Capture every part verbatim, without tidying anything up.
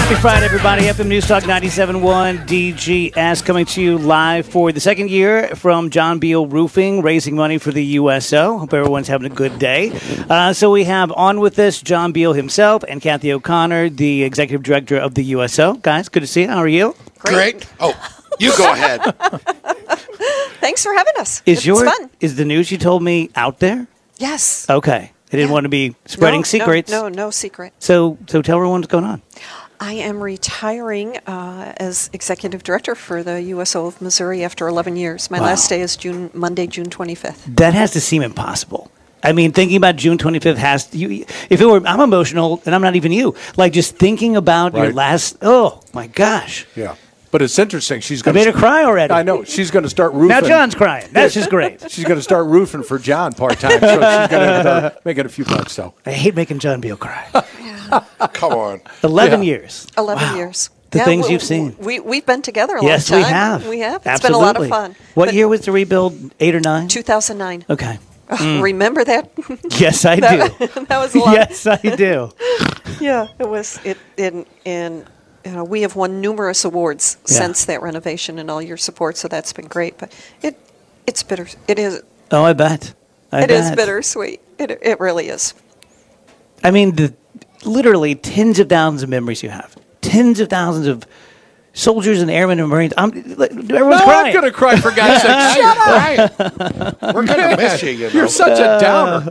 Happy Friday, everybody. F M News Talk ninety-seven point one D G S coming to you live for the second year from John Beal Roofing, raising money for the U S O. Hope everyone's having a good day. Uh, so we have on with us John Beal himself and Kathy O'Connor, the executive director of the U S O. Guys, good to see you. How are you? Great. Great. Oh, you go ahead. Thanks for having us. Is it's your fun. Is the news you told me out there? Yes. Okay. I didn't Yeah. want to be spreading no, secrets. No, no, no secret. So, so tell everyone what's going on. I am retiring uh, as executive director for the U S O of Missouri after eleven years. My Wow. last day is June Monday, June twenty-fifth. That has to seem impossible. I mean, thinking about June twenty-fifth has to, you. If it were, I'm emotional, and I'm not even you. Like just thinking about your Right. last. Oh my gosh! Yeah. But it's interesting. She's I going made her cry already. I know. She's going to start roofing. Now John's crying. That's just great. She's going to start roofing for John part time. So she's going to start making a few bucks. So I hate making John Beal cry. Come on. Eleven Yeah. years. Eleven Wow. years. The Yeah, things we- you've seen. We we've been together a Yes, long we time. have. We have. It's Absolutely. been a lot of fun. What But year was the rebuild? Eight or nine? two thousand nine. Okay. Oh, remember that? Yes, I do. that, that was a lot. Yes, I do. Yeah, it was. It in in. You know, we have won numerous awards Yeah. since that renovation and all your support, so that's been great. But it it's bitter. It is. Oh, I bet. I It bet. is bittersweet. It it really is. I mean, the literally tens of thousands of memories you have. Tens of thousands of soldiers and airmen and Marines. I'm, everyone's no, crying. I'm going to cry for God's sake. Shut up. We're going to miss you, you know. You're such a downer.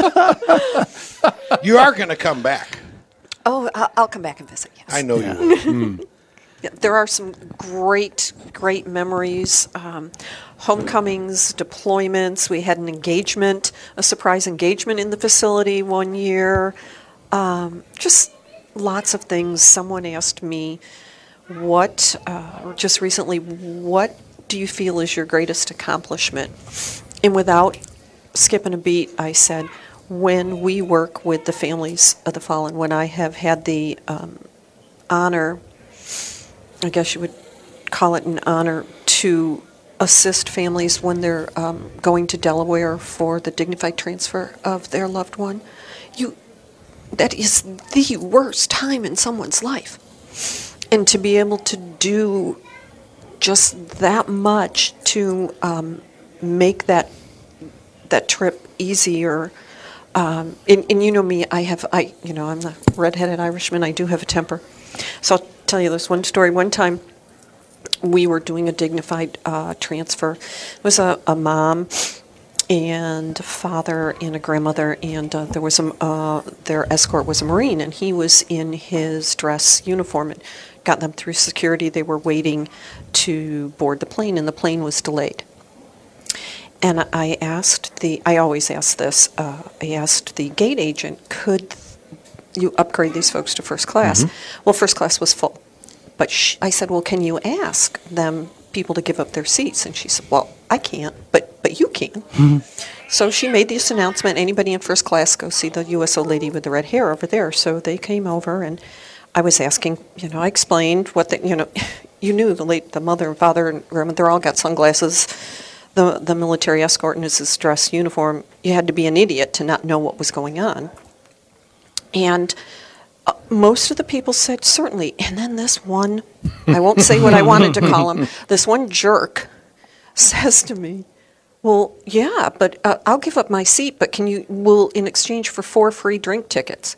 You are going to come back. Oh, I'll, I'll come back and visit. Yes. I know Yeah. you will. Yeah, there are some great, great memories. Um, homecomings, deployments. We had an engagement, a surprise engagement in the facility one year. Um, just lots of things. Someone asked me, what, uh, or just recently, what do you feel is your greatest accomplishment? And without skipping a beat, I said, when we work with the families of the fallen, when I have had the um, honor, I guess you would call it an honor, to assist families when they're um, going to Delaware for the dignified transfer of their loved one, you that is the worst time in someone's life. And to be able to do just that much to um, make that that trip easier. Um, and, and you know me, I have, I you know, I'm the redheaded Irishman. I do have a temper. So I'll tell you this one story. One time, we were doing a dignified uh, transfer. It was a, a mom and a father and a grandmother, and uh, there was a uh, their escort was a Marine, and he was in his dress uniform and got them through security. They were waiting to board the plane, and the plane was delayed. And I asked the, I always ask this, uh, I asked the gate agent, could you upgrade these folks to first class? Mm-hmm. Well, first class was full. But sh- I said, well, can you ask them, people to give up their seats? And she said, well, I can't, but, but you can. Mm-hmm. So she made this announcement, anybody in first class, go see the U S O lady with the red hair over there. So they came over, and I was asking, you know, I explained what the, you know, you knew the late, the mother and father and grandmother all got sunglasses. The, the military escort in his dress uniform, you had to be an idiot to not know what was going on. And uh, most of the people said, certainly. And then this one, I won't say what I wanted to call him, this one jerk says to me, well, yeah, but uh, I'll give up my seat, but can you, will in exchange for four free drink tickets.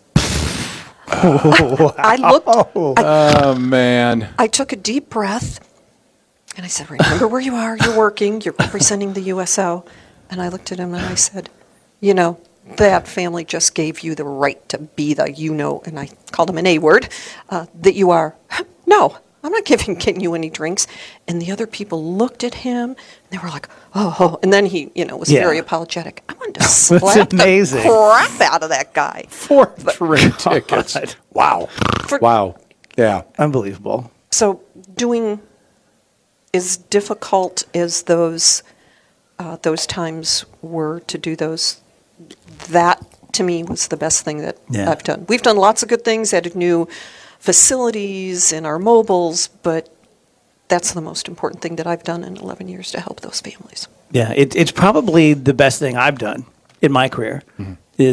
Oh, I, I looked, I, Oh, man. I took a deep breath. And I said, remember where you are, you're working, you're representing the U S O. And I looked at him and I said, you know, that family just gave you the right to be the you know, and I called him an A word, uh, that you are. No, I'm not giving, getting you any drinks. And the other people looked at him, and they were like, oh, oh. And then he, you know, was Yeah. very apologetic. I wanted to slap the amazing. crap out of that guy. Four drink tickets. Wow. For- Wow. Yeah. Unbelievable. So doing as difficult as those uh, those times were to do those, that to me was the best thing that Yeah. I've done. We've done lots of good things, added new facilities in our mobiles, but that's the most important thing that I've done in eleven years to help those families. Yeah, it, it's probably the best thing I've done in my career. Mm-hmm. Is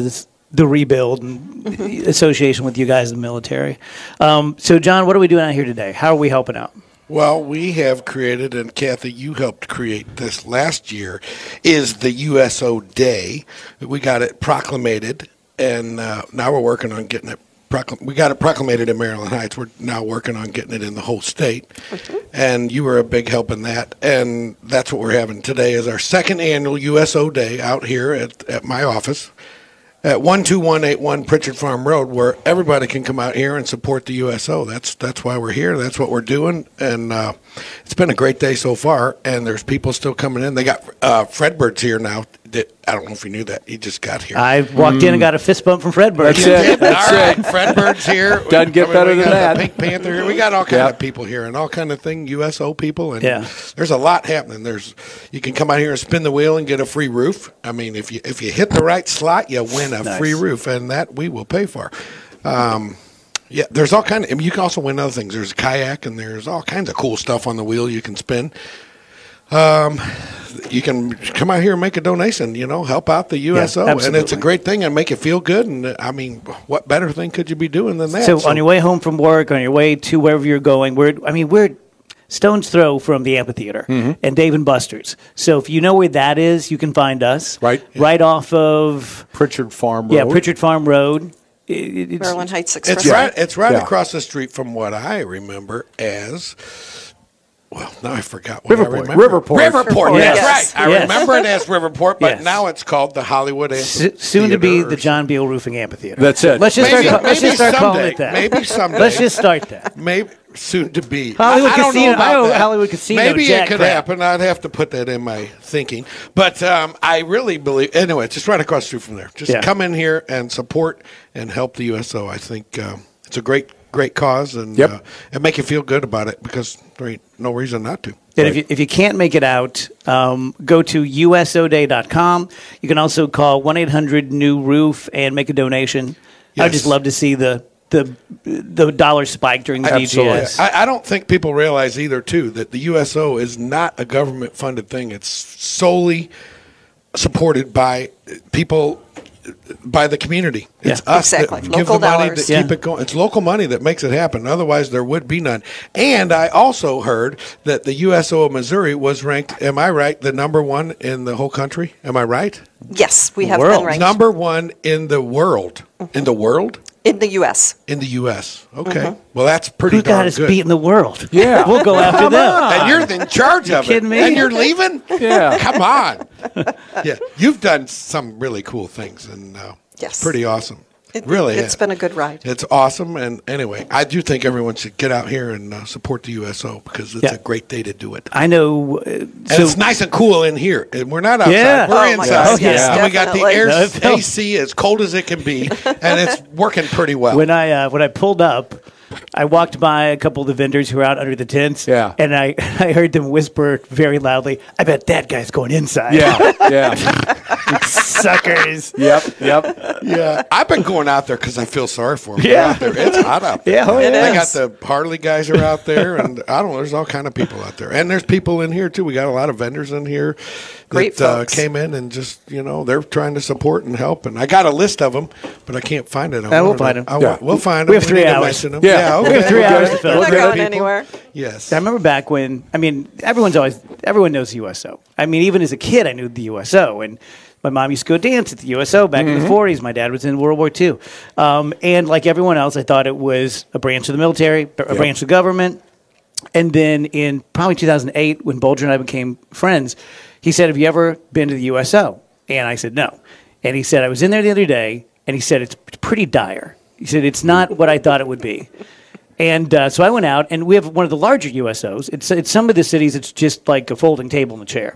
the rebuild and association with you guys in the military. Um, so, John, what are we doing out here today? How are we helping out? Well, we have created, and Kathy, you helped create this last year, is the U S O Day. We got it proclamated, and uh, now we're working on getting it. Proclam- we got it proclamated in Maryland Heights. We're now working on getting it in the whole state. Mm-hmm. And you were a big help in that. And that's what we're having today is our second annual U S O Day out here at, at my office at one two one eight one Pritchard Farm Road, where everybody can come out here and support the U S O. That's that's why we're here. That's what we're doing. And uh, it's been a great day so far. And there's people still coming in. They got uh, Fredbird's here now. That, I don't know if you knew that. He just got here. I walked mm. in and got a fist bump from Fred Bird. That's it. That's all right. it. Fredbird's here. Doesn't get I mean, better we than got that. The Pink Panther here. We got all kind Yep. of people here and all kind of thing. U S O people. And yeah. there's a lot happening. There's you can come out here and spin the wheel and get a free roof. I mean, if you if you hit the right slot, you win a nice. free roof, and that we will pay for. Um, yeah, there's all kind of. I mean, you can also win other things. There's a kayak and there's all kinds of cool stuff on the wheel you can spin. Um, you can come out here and make a donation, you know, help out the U S O, Yeah, and it's a great thing and make you feel good. And uh, I mean, what better thing could you be doing than that? So, on your way home from work, on your way to wherever you're going, we're, I mean, we're stone's throw from the amphitheater mm-hmm. and Dave and Buster's. So if you know where that is, you can find us. Right. Right off of Pritchard Farm Road. Yeah, Pritchard Farm Road. It, it's, Maryland Heights Express. it's right. It's right Yeah. across the street from what I remember as. Well, now I forgot what Riverport. I remember. Riverport. Riverport. Yes. That's right. I Yes. remember it as Riverport, but Yes. now it's called the Hollywood Amphitheater. S- soon to be or the John Beal Roofing Amphitheater. That's it. Let's just Maybe- start, ca- let's maybe just start calling someday. it that. Maybe someday. Let's just start that. Maybe soon to be. Hollywood I, I don't Casino- know about I know that. Hollywood Casino, Maybe Jack it could Crab. happen. I'd have to put that in my thinking. But um, I really believe. Anyway, it's just right across the street from there. Just Yeah. come in here and support and help the U S O. I think um, it's a great, great cause, and Yep. uh, and make you feel good about it because there ain't no reason not to. And if you, if you can't make it out, um, go to U S O day dot com. You can also call one eight hundred new roof and make a donation. I'd Yes. just love to see the the the dollar spike during the Absolutely. D G S. I, I don't think people realize either, too, that the U S O is not a government-funded thing. It's solely supported by people, by the community. It's Yeah. us Exactly. that give Local the money dollars. to keep Yeah. it going. It's local money that makes it happen. Otherwise, there would be none. And I also heard that the U S O of Missouri was ranked, am I right, the number one in the whole country? Am I right? Yes, we have World. been ranked Number one in the world. In the world? in the U S In the U S Okay. Well, that's pretty Who darn got us good. beat in the world? Yeah. We'll go after them. And you're in charge of kidding it. me? And you're leaving? Yeah. Come on. Yeah. You've done some really cool things, and uh, Yes. it's pretty awesome. It, really It's is. been a good ride. It's awesome. And anyway, I do think everyone should get out here and uh, support the U S O because it's Yeah. a great day to do it. I know. Uh, And so it's nice and cool in here. And we're not outside. Yeah. We're Oh, my inside. gosh, yes, and we got the definitely. air No, it felt- A C as cold as it can be, and it's working pretty well. when I uh, when I pulled up, I walked by a couple of the vendors who were out under the tents. Yeah. And I, I heard them whisper very loudly, "I bet that guy's going inside." Yeah. Yeah. Suckers. Yep. Yep. Yeah, I've been going out there because I feel sorry for them. Yeah. Out there. It's hot out there. Yeah, oh, it I got is. the Harley guys are out there, and I don't know. There's all kind of people out there, and there's people in here too. We got a lot of vendors in here Great that uh, folks. came in and just you know they're trying to support and help. And I got a list of them, but I can't find it. I Yeah, we'll wanted to- find 'em. I Yeah. want- We'll find them. We have three need to hours. mention 'em. Yeah. okay. We have three We'll hours get to it. fill. They're not We'll get going it. anywhere. Yes. I remember back when, I mean, everyone's always, everyone knows the U S O. I mean, even as a kid, I knew the U S O. And my mom used to go dance at the U S O back in the forties. My dad was in World War Two. Um, and like everyone else, I thought it was a branch of the military, a branch of government. And then in probably two thousand eight, when Bolger and I became friends, he said, "Have you ever been to the U S O?" And I said, "No." And he said, "I was in there the other day," and he said, "It's pretty dire." He said, "It's not what I thought it would be." And uh, so I went out, and we have one of the larger U S Os. It's, it's some of the cities, it's just like a folding table and a chair.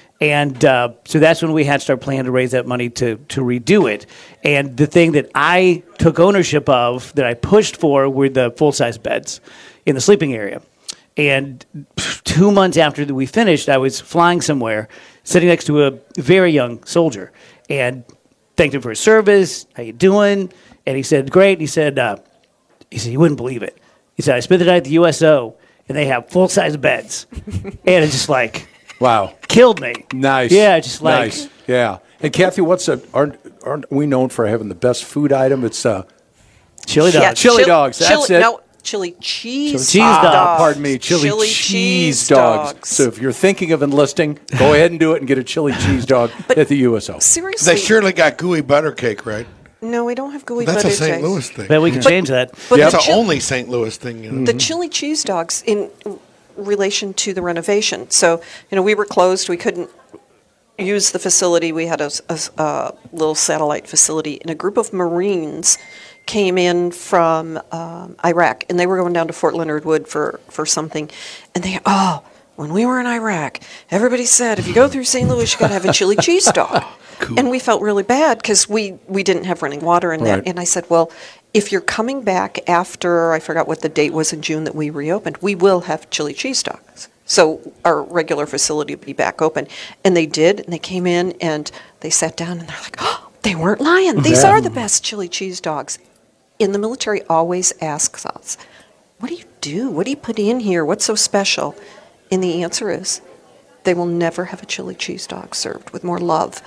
And uh, so that's when we hatched our plan to raise that money to, to redo it. And the thing that I took ownership of, that I pushed for, were the full-size beds in the sleeping area. And two months after we finished, I was flying somewhere, sitting next to a very young soldier, and thanked him for his service. How you doing? And he said, "Great." He said, uh, he said, "You wouldn't believe it." He said, "I spent the night at the U S O, and they have full-size beds." And it's just like, Wow. killed me. Nice. Yeah, just like, nice. Yeah. And Kathy, what's a, are, aren't we known for having the best food item? It's uh, Chili Yeah, dogs. Chili dogs, that's chili, it. No, chili cheese, Chili cheese dogs. Ah, pardon me, chili, Chili cheese, cheese dogs. dogs. So if you're thinking of enlisting, go ahead and do it and get a chili cheese dog at the U S O. Seriously, They surely got gooey butter cake, right? no, we don't have gooey That's butter a Saint cake. Louis thing. But we can change that. But That's the the chil- only Saint Louis thing. You know? the chili cheese dogs in relation to the renovation. So, you know, we were closed. We couldn't use the facility. We had a, s- a s- a little satellite facility, and a group of Marines came in from um, Iraq, and they were going down to Fort Leonard Wood for, for something. And they, oh, when we were in Iraq, everybody said, if you go through Saint Louis, you got to have a chili cheese dog. And we felt really bad because we, we didn't have running water and Right. that. And I said, well, if you're coming back after, I forgot what the date was in June that we reopened, we will have chili cheese dogs. So our regular facility will be back open. And they did, and they came in and they sat down and they're like, oh, they weren't lying. These Yeah. are the best chili cheese dogs. In the military always asks us, what do you do? What do you put in here? What's so special? And the answer is, they will never have a chili cheese dog served with more love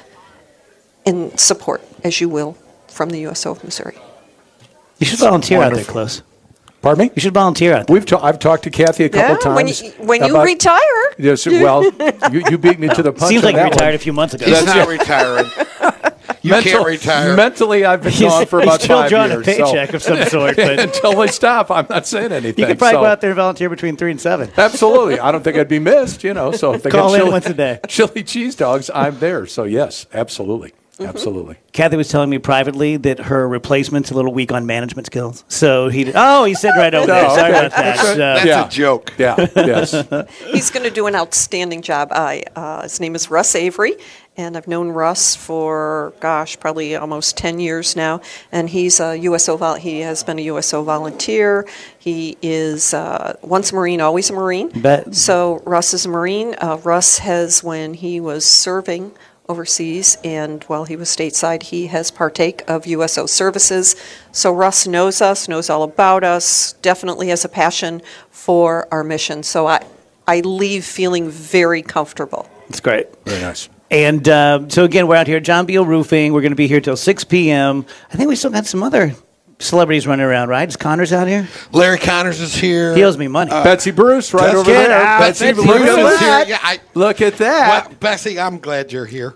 and support, as you will, from the U S O of Missouri. You should volunteer out there, Wonderful. Close. Pardon me? You should volunteer out there. We've ta- I've talked to Kathy a couple Yeah, when times. you, when you about- retire, Yes, well, you, you beat me to the punch. Seems on like you that retired one. a few months ago. He's not retiring. You Mental- can't retire. Mentally, I've been He's- gone for he's about still five drawing years. a paycheck so. of some sort, but Until they stop, I'm not saying anything. you could probably so. go out there and volunteer between three and seven. Absolutely. I don't think I'd be missed, you know. So if they Call got in chili, once a day. chili cheese dogs, I'm there. So yes, absolutely. Absolutely. Kathy was telling me privately that her replacement's a little weak on management skills. So he, oh, he's sitting right over there. Oh, Sorry okay. about that. Uh, That's Yeah. a joke. Yeah. Yes. he's going to do an outstanding job. I, uh, his name is Russ Avery, and I've known Russ for, gosh, probably almost ten years now. And he's a U S O, vol- he has been a U S O volunteer. He is uh, once a Marine, always a Marine. Bet. So Russ is a Marine. Uh, Russ has, when he was serving overseas and while he was stateside, he has partake of U S O services. So Russ knows us, knows all about us, definitely has a passion for our mission. So I, I leave feeling very comfortable. It's great. Very nice. And uh, so again, we're out here at John Beal Roofing. We're going to be here till six p.m. I think we still got some other celebrities running around, right? Is Connors out here? Larry Connors is here. He owes me money. Betsy Bruce, right Just over get there. out. Betsy, Betsy look Bruce at is here. that. Yeah, I- Look at that. Well, Bessie, I'm glad you're here.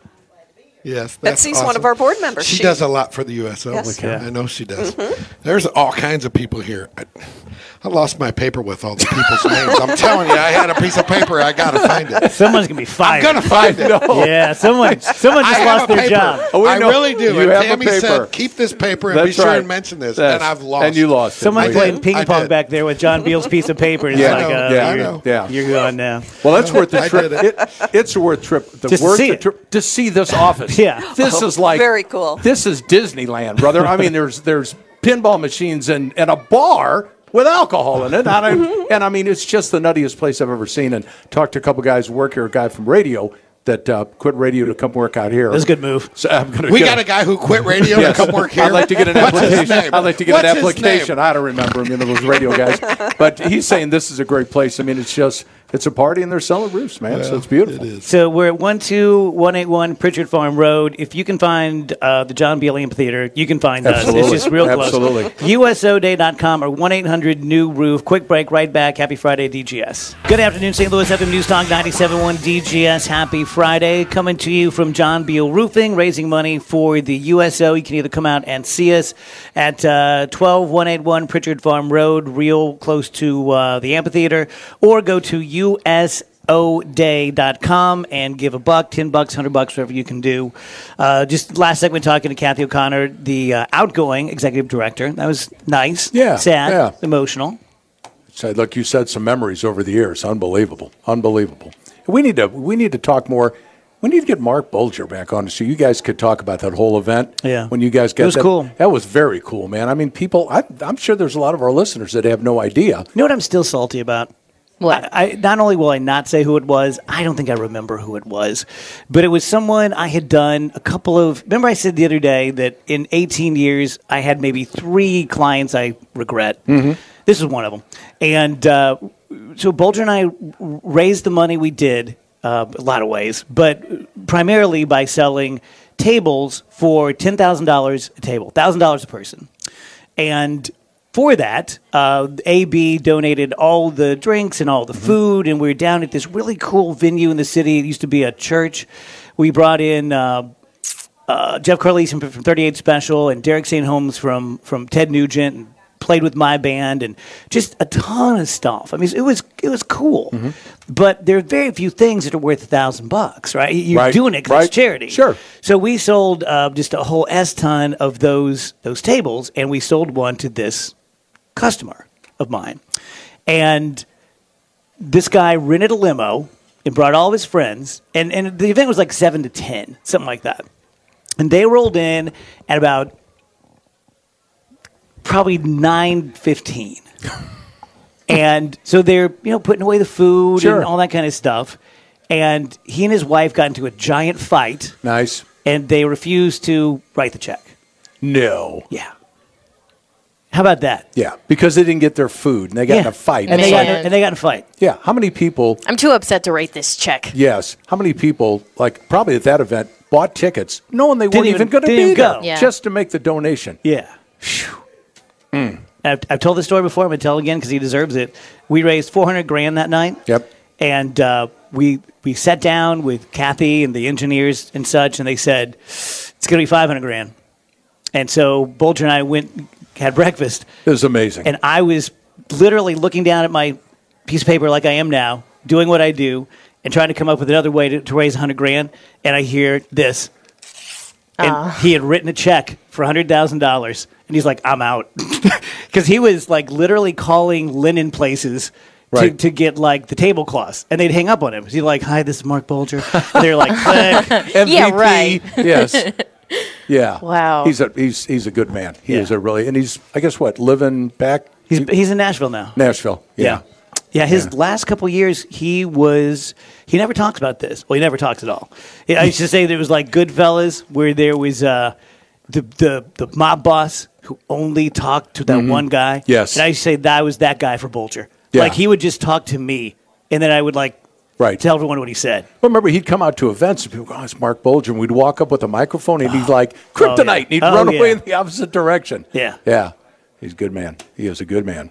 Yes, that's Betsy's one awesome. of our board members. She, She- does a lot for the U S O. Yes. Yeah. I know she does. There's all kinds of people here. I, I lost my paper with all the people's names. I'm telling you, I had a piece of paper. I got to find it. Someone's going to be I'm fired. going to find it. Yeah, someone, someone I just have lost a their paper. job. Oh, we I know. really do. You and have a Tammy paper. said, keep this paper and be That's sure right. and mention this. Yes. And I've lost. And you lost it. Someone's I playing did. ping I pong did. back there with John Beal's piece of paper. And it's Yeah, like, I know. uh, Yeah, I you're, know. Yeah. you're gone now. Well, that's worth the I trip. did It, it's worth trip. The Just to worth see the it. trip to see this office. Yeah. This is like Very cool. This is Disneyland, brother. I mean, there's there's pinball machines and, and a bar with alcohol in it. And I, and I mean, it's just the nuttiest place I've ever seen. And talked to a couple guys who work here, a guy from radio that uh, quit radio to come work out here. That's a good move. So I'm gonna We get got a guy who quit radio Yes. to come work here. I'd like to get an What's his application. name? I'd like to get What's an his application. name? I don't remember him, you know, those radio guys. But he's saying this is a great place. I mean, it's just, it's a party and they're selling roofs, man. so it's beautiful. It is. So we're at one two one eight one Pritchard Farm Road. If you can find uh, the John Beal Amphitheater, you can find Absolutely. us. It's just real close. Absolutely. U S O day dot com or one eight hundred new roof. Quick break, right back. Happy Friday, D G S. Good afternoon, Saint Louis F M News Talk ninety-seven point one D G S. Happy Friday. Coming to you from John Beal Roofing, raising money for the U S O. You can either come out and see us at uh, twelve one eighty-one Pritchard Farm Road, real close to uh, the amphitheater, or go to U S O day dot com and give a buck, ten bucks, hundred bucks, whatever you can do. Uh, just last segment talking to Kathy O'Connor, the uh, outgoing executive director. That was nice. Yeah, Sad. yeah. Emotional. So, look, you said some memories over the years. Unbelievable. Unbelievable. We need to we need to talk more. We need to get Mark Bulger back on so you guys could talk about that whole event. Yeah. When you guys got It was that. cool. That was very cool, man. I mean, people, I, I'm sure there's a lot of our listeners that have no idea. You know what I'm still salty about? What? I, I not only will I not say who it was, I don't think I remember who it was, but it was someone I had done a couple of. Remember, I said the other day that in eighteen years I had maybe three clients I regret. Mm-hmm. This is one of them, and uh, so Bulger and I raised the money we did uh, a lot of ways, but primarily by selling tables for ten thousand dollars a table, one thousand dollars a person. And for that, uh, A B donated all the drinks and all the Mm-hmm. food, and we were down at this really cool venue in the city. It used to be a church. We brought in uh, uh, Jeff Carlisi from thirty-eight Special and Derek Saint Holmes from, from Ted Nugent, and played with my band, and just a ton of stuff. I mean, it was it was cool. Mm-hmm. But there are very few things that are worth a thousand bucks, right? You're Right, doing it because right. it's charity. Sure. So we sold uh, just a whole S ton of those those tables, and we sold one to this customer of mine. And this guy rented a limo and brought all of his friends, and, and the event was like seven to ten, something like that. And they rolled in at about probably nine fifteen. And so they're, you know, putting away the food Sure. and all that kind of stuff. And he and his wife got into a giant fight, Nice. and they refused to write the check. No. Yeah. How about that? Yeah, because they didn't get their food and they got Yeah. in a fight. And they, got, Man. and they got in a fight. yeah, how many people? I'm too upset to write this check. Yes, how many people? Like probably at that event bought tickets, knowing they weren't Didn't even, even- going to didn't be even there, go. Yeah. just to make the donation. Yeah. I've, I've told this story before. I'm going to tell it again because he deserves it. We raised four hundred grand that night. Yep. And uh, we we sat down with Kathy and the engineers and such, and they said it's going to be five hundred grand. And so Bolger and I went had breakfast, It was amazing. and I was literally looking down at my piece of paper like I am now, doing what I do, and trying to come up with another way to, to raise one hundred grand. And I hear this. And he had written a check for one hundred thousand dollars. And he's like, I'm out. Because he was like literally calling linen places to, Right. to get like the tablecloths. And they'd hang up on him. He's like, hi, this is Mark Bolger. And they're like, click. M V P. Yeah, right. Yes. Yeah. Wow. He's a he's he's a good man. He Yeah. is a really, and he's I guess what living back He's, he's in Nashville now. Nashville. Yeah. Yeah, his Yeah. last couple years, he was, he never talks about this. Well, he never talks at all. I used to say there was like Goodfellas, where there was uh, the, the, the mob boss who only talked to that one guy. Yes. And I used to say that I was that guy for Bolger. Yeah. Like, he would just talk to me, and then I would like Right. tell everyone what he said. Well, remember, he'd come out to events and people go, oh, it's Mark Bolger. And we'd walk up with a microphone and he'd like, kryptonite. Oh, yeah. And he'd Oh, run yeah. away in the opposite direction. Yeah. Yeah. He's a good man. He is a good man.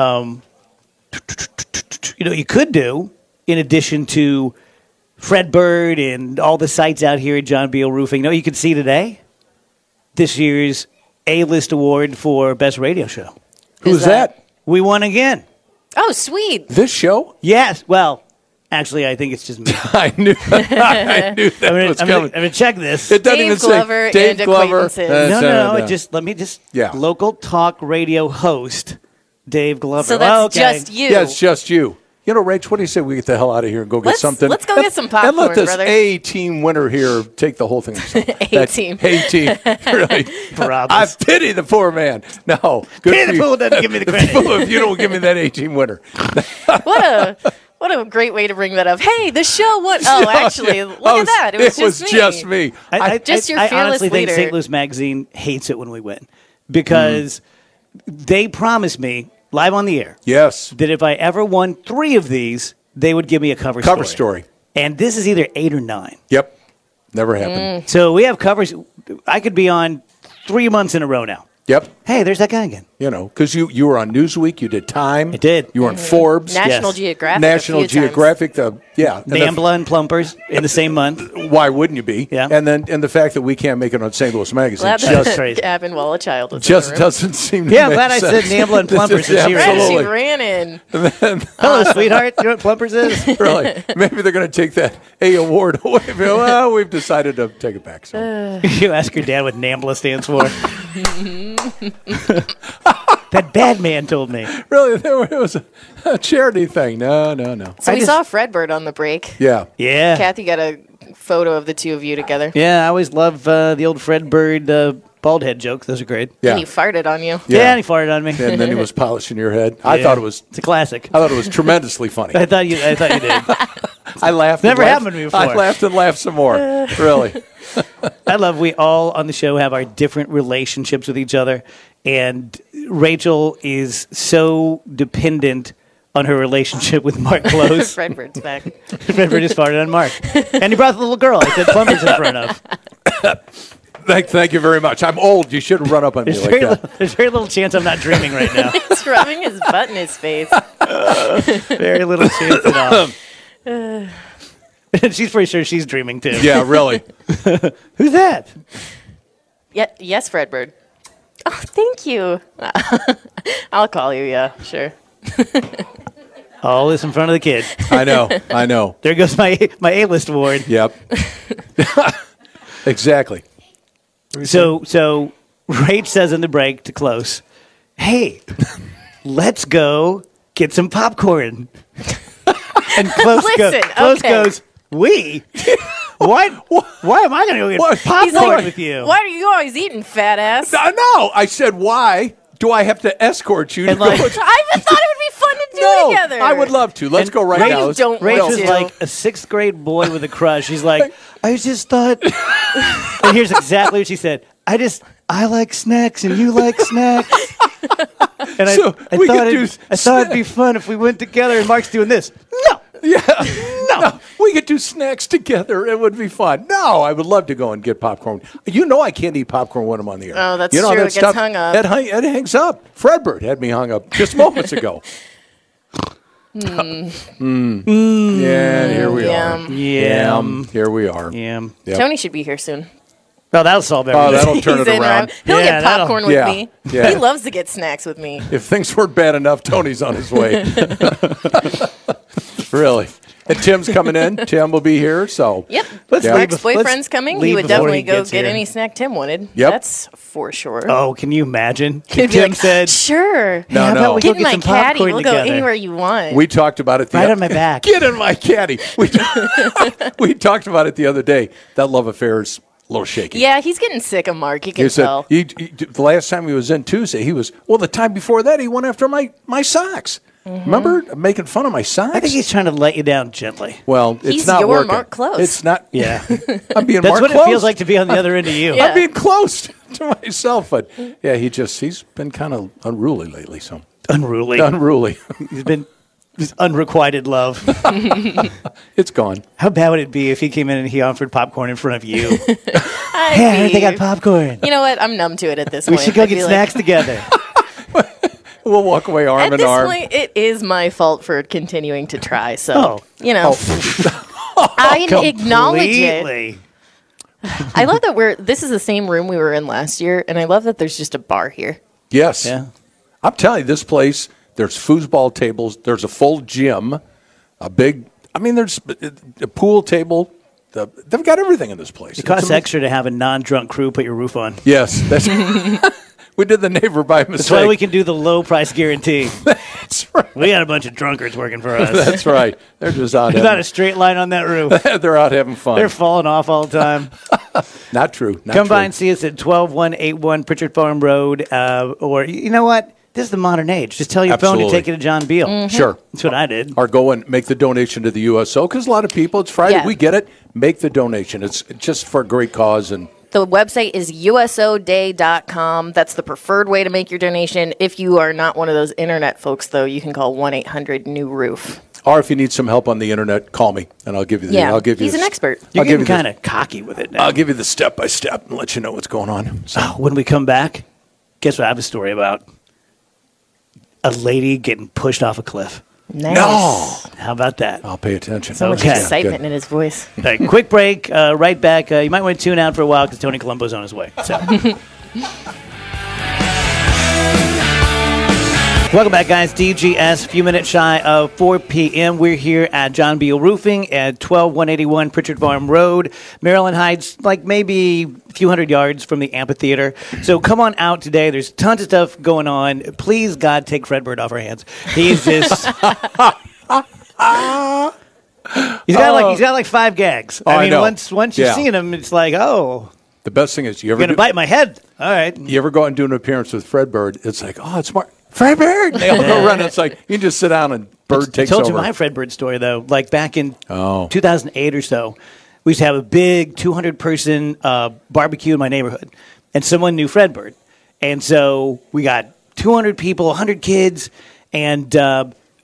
You know, you could do, in addition to Fred Bird and all the sites out here at John Beal Roofing, you know, you could see today this year's A-list award for Best Radio Show. Who's that? that? We won again. Oh, sweet. This show? Yes. Well, actually, I think it's just me. I knew I knew that I'm gonna, was I'm coming. gonna, I'm gonna check this. It doesn't Dave even Glover say Dave and Glover. acquaintances. no, no, no. uh, It just let me just Yeah. local talk radio host Dave Glover. So that's Oh, okay. just you. Yeah, it's just you. You know, Rach, what do you say we get the hell out of here and go get Let's- something? let's go And- get some And let popcorn, this brother. A-team winner here take the whole thing. A-team. A-team. Really. Barabbas. I pity the poor man. No. Good Pity for the you. fool doesn't give me the credit. fool if you don't give me that A-team winner. What a what a great way to bring that up. Hey, the show. What? Oh, actually, look Oh, at that. It was, just, me. just me. I, I, Just your I, I fearless honestly think leader. Saint Louis Magazine hates it when we win because they promised me live on the air Yes. that if I ever won three of these, they would give me a cover, Cover story. And this is either eight or nine. Yep. Never happened. So we have covers. I could be on three months in a row now. Yep. Hey, there's that guy again. You know, because you, you were on Newsweek, you did Time. I did. You were on Forbes. National Yes. Geographic. a National few times. Geographic. The yeah. and the- Nambla and Plumpers in the same month. why wouldn't you be? Yeah. And then and the fact that we can't make it on Saint Louis Magazine Glad That's just crazy. that happened while a child was just in the room. doesn't seem to Yeah, I'm make glad I said sense. Nambla and Plumpers, Yeah, so she ran. Right, she absolutely. ran in. Hello, sweetheart. You know what Plumpers is? Really. Maybe they're going to take that A award away. Well, we've decided to take it back. So. You ask your dad what NAMBLA stands for. That bad man told me. Really, there was a, a charity thing. No, no, no. So I we just- saw Fred Bird on the break. Yeah. Yeah. Kathy got a photo of the two of you together. Yeah, I always love uh, the old Fred Bird uh, bald head jokes. Those are great. And Yeah. he farted on you. Yeah, Yeah. and he farted on me. And then he was polishing your head. I Yeah. thought it was. It's a classic. I thought it was tremendously funny. I thought you. I thought you did. I laughed. Never and laughed. happened to me before. I laughed and laughed some more. Really. I love we all on the show have our different relationships with each other, and Rachel is so dependent on her relationship with Mark Close. Fred Bird's back. Fred Bird just farted on Mark, and he brought the little girl. I said Plumbers in front of. Thank, thank you very much. I'm old. You shouldn't run up on me There's like very, that. little, there's very little chance I'm not dreaming right now. He's rubbing his butt in his face. Very little chance at all. And she's pretty sure she's dreaming too. Yeah, really. Who's that? Yeah, yes, Fredbird. Oh, thank you. I'll call you. Yeah, sure. All this in front of the kid. I know. I know. There goes my my A-list award. Yep. Exactly. So so Rach says in the break to Close, "Hey, let's go get some popcorn." And Close, go, Listen, Close okay. goes, "We? Why? Why am I going to go get What? popcorn He's like, with you?" Why are you always eating, fat ass? No, no. I said, why do I have to escort you to And like- go? I even thought it would be fun to do No, together. I would love to. Let's And go right No, now. you Let's- don't Rach want is to. like a sixth grade boy with a crush. She's like, I just thought, and here's exactly what she said. I just, I like snacks and you like snacks. And I, So, I we thought could it, do I thought it'd be fun if we went together. And Mark's doing this. No, Yeah. no. No, we could do snacks together. It would be fun. No, I would love to go and get popcorn. You know I can't eat popcorn when I'm on the air. Oh, that's you know, true. that It gets stuff, hung up. It, hung- it hangs up. Fredbird had me hung up just moments ago. Mm. Yeah, here we Yum. are. Yeah. Yum. Here we are. Yeah. Yep. Tony should be here soon. Well, that'll solve Oh, everything. that'll turn He's it in around. He'll Yeah, get that'll- popcorn with yeah, me. yeah. He loves to get snacks with me. If things weren't bad enough, Tony's on his way. Really. And Tim's coming in. Tim will be here. So Yep. Let's Yeah. leave Mark's bef- let's boyfriend's coming. leave He would before definitely he go gets get here. any snack Tim wanted. Yep. That's for sure. Oh, can you imagine? He'd If be Tim like, said, sure. "Hey, No, how no. about we go Get in get my some caddy. popcorn We'll together?" go anywhere you want. we talked about it. The Right on my back. Get in my caddy. We, we talked about it the other day. That love affair is a little shaky. yeah, he's getting sick of Mark. You can He said tell. he, he- the last time he was in Tuesday, he was well. The time before that, he went after my my socks. Remember making fun of my socks? I think he's trying to let you down gently. well, it's He's not your working. Mark Close. It's not. Yeah. I'm being That's Mark what Close. it feels like to be on the other end of you. Yeah. I'm being close to myself, but yeah, he just he's been kind of unruly lately. So Unruly. unruly. He's been he's unrequited love. It's gone. How bad would it be if he came in and he offered popcorn in front of you? I'd Hey, I heard they be- got popcorn. You know what? I'm numb to it at this We point. should go I'd be get like, snacks together. We'll walk away arm At in this arm. point, it is my fault for continuing to try. So, Oh. you know, I acknowledge it. Completely. I love that we're. This is the same room we were in last year, and I love that there's just a bar here. Yes. Yeah. I'm telling you, this place, there's foosball tables, there's a full gym, a big, I mean, there's a pool table. The, they've got everything in this place. It costs It's amazing. extra to have a non-drunk crew put your roof on. Yes. That's, we did the neighbor by mistake. That's why we can do the low price guarantee. That's right. We got a bunch of drunkards working for us. That's right. They're just out There's not a having, straight line on that roof. they're out having fun. They're falling off all the time. Not true. Not Come true. by and see us at twelve one eighty-one Pritchard Farm Road. Uh, or, you know what? This is the modern age. Just tell your phone Absolutely. to take you to John Beal. Mm-hmm. Sure. That's what I did. Or go and make the donation to the U S O because a lot of people, it's Friday, Yeah. we get it. Make the donation. It's just for a great cause. And The website is U S O day dot com. That's the preferred way to make your donation. If you are not one of those internet folks, though, you can call one eight hundred new roof. or if you need some help on the internet, call me and I'll give you the. Yeah, I'll give you he's the- an expert. You're I'll give getting you kind the, of cocky with it now. I'll give you the step by step and let you know what's going on. So, Oh, when we come back, guess what I have a story about? A lady getting pushed off a cliff. Nice. no, How about that? I'll pay attention. So much Okay. excitement Good. in his voice. All right, quick break. Uh, right back. Uh, you might want to tune out for a while because Tony Colombo's on his way. So. Welcome back, guys. D G S, a few minutes shy of four p.m. We're here at John Beal Roofing at twelve one eighty-one Pritchard Farm Road, Maryland Heights, like maybe a few hundred yards from the amphitheater. So come on out today. There's tons of stuff going on. Please, God, take Fredbird off our hands. He's just... He's got like he's got like five gags. Oh, I I mean, know. once once you've Yeah. seen him, it's like, oh, The best thing is you ever you're gonna do, bite my head. All right. you ever go out and do an appearance with Fred Bird? It's like, oh, it's Mark. Fred Bird. They all go run. It's like you can just sit down and Bird takes I told over. you my Fredbird story though. Like back in Oh. two thousand eight or so, we used to have a big two hundred person uh, barbecue in my neighborhood, and someone knew Fredbird, and so we got two hundred people, one hundred kids, and uh,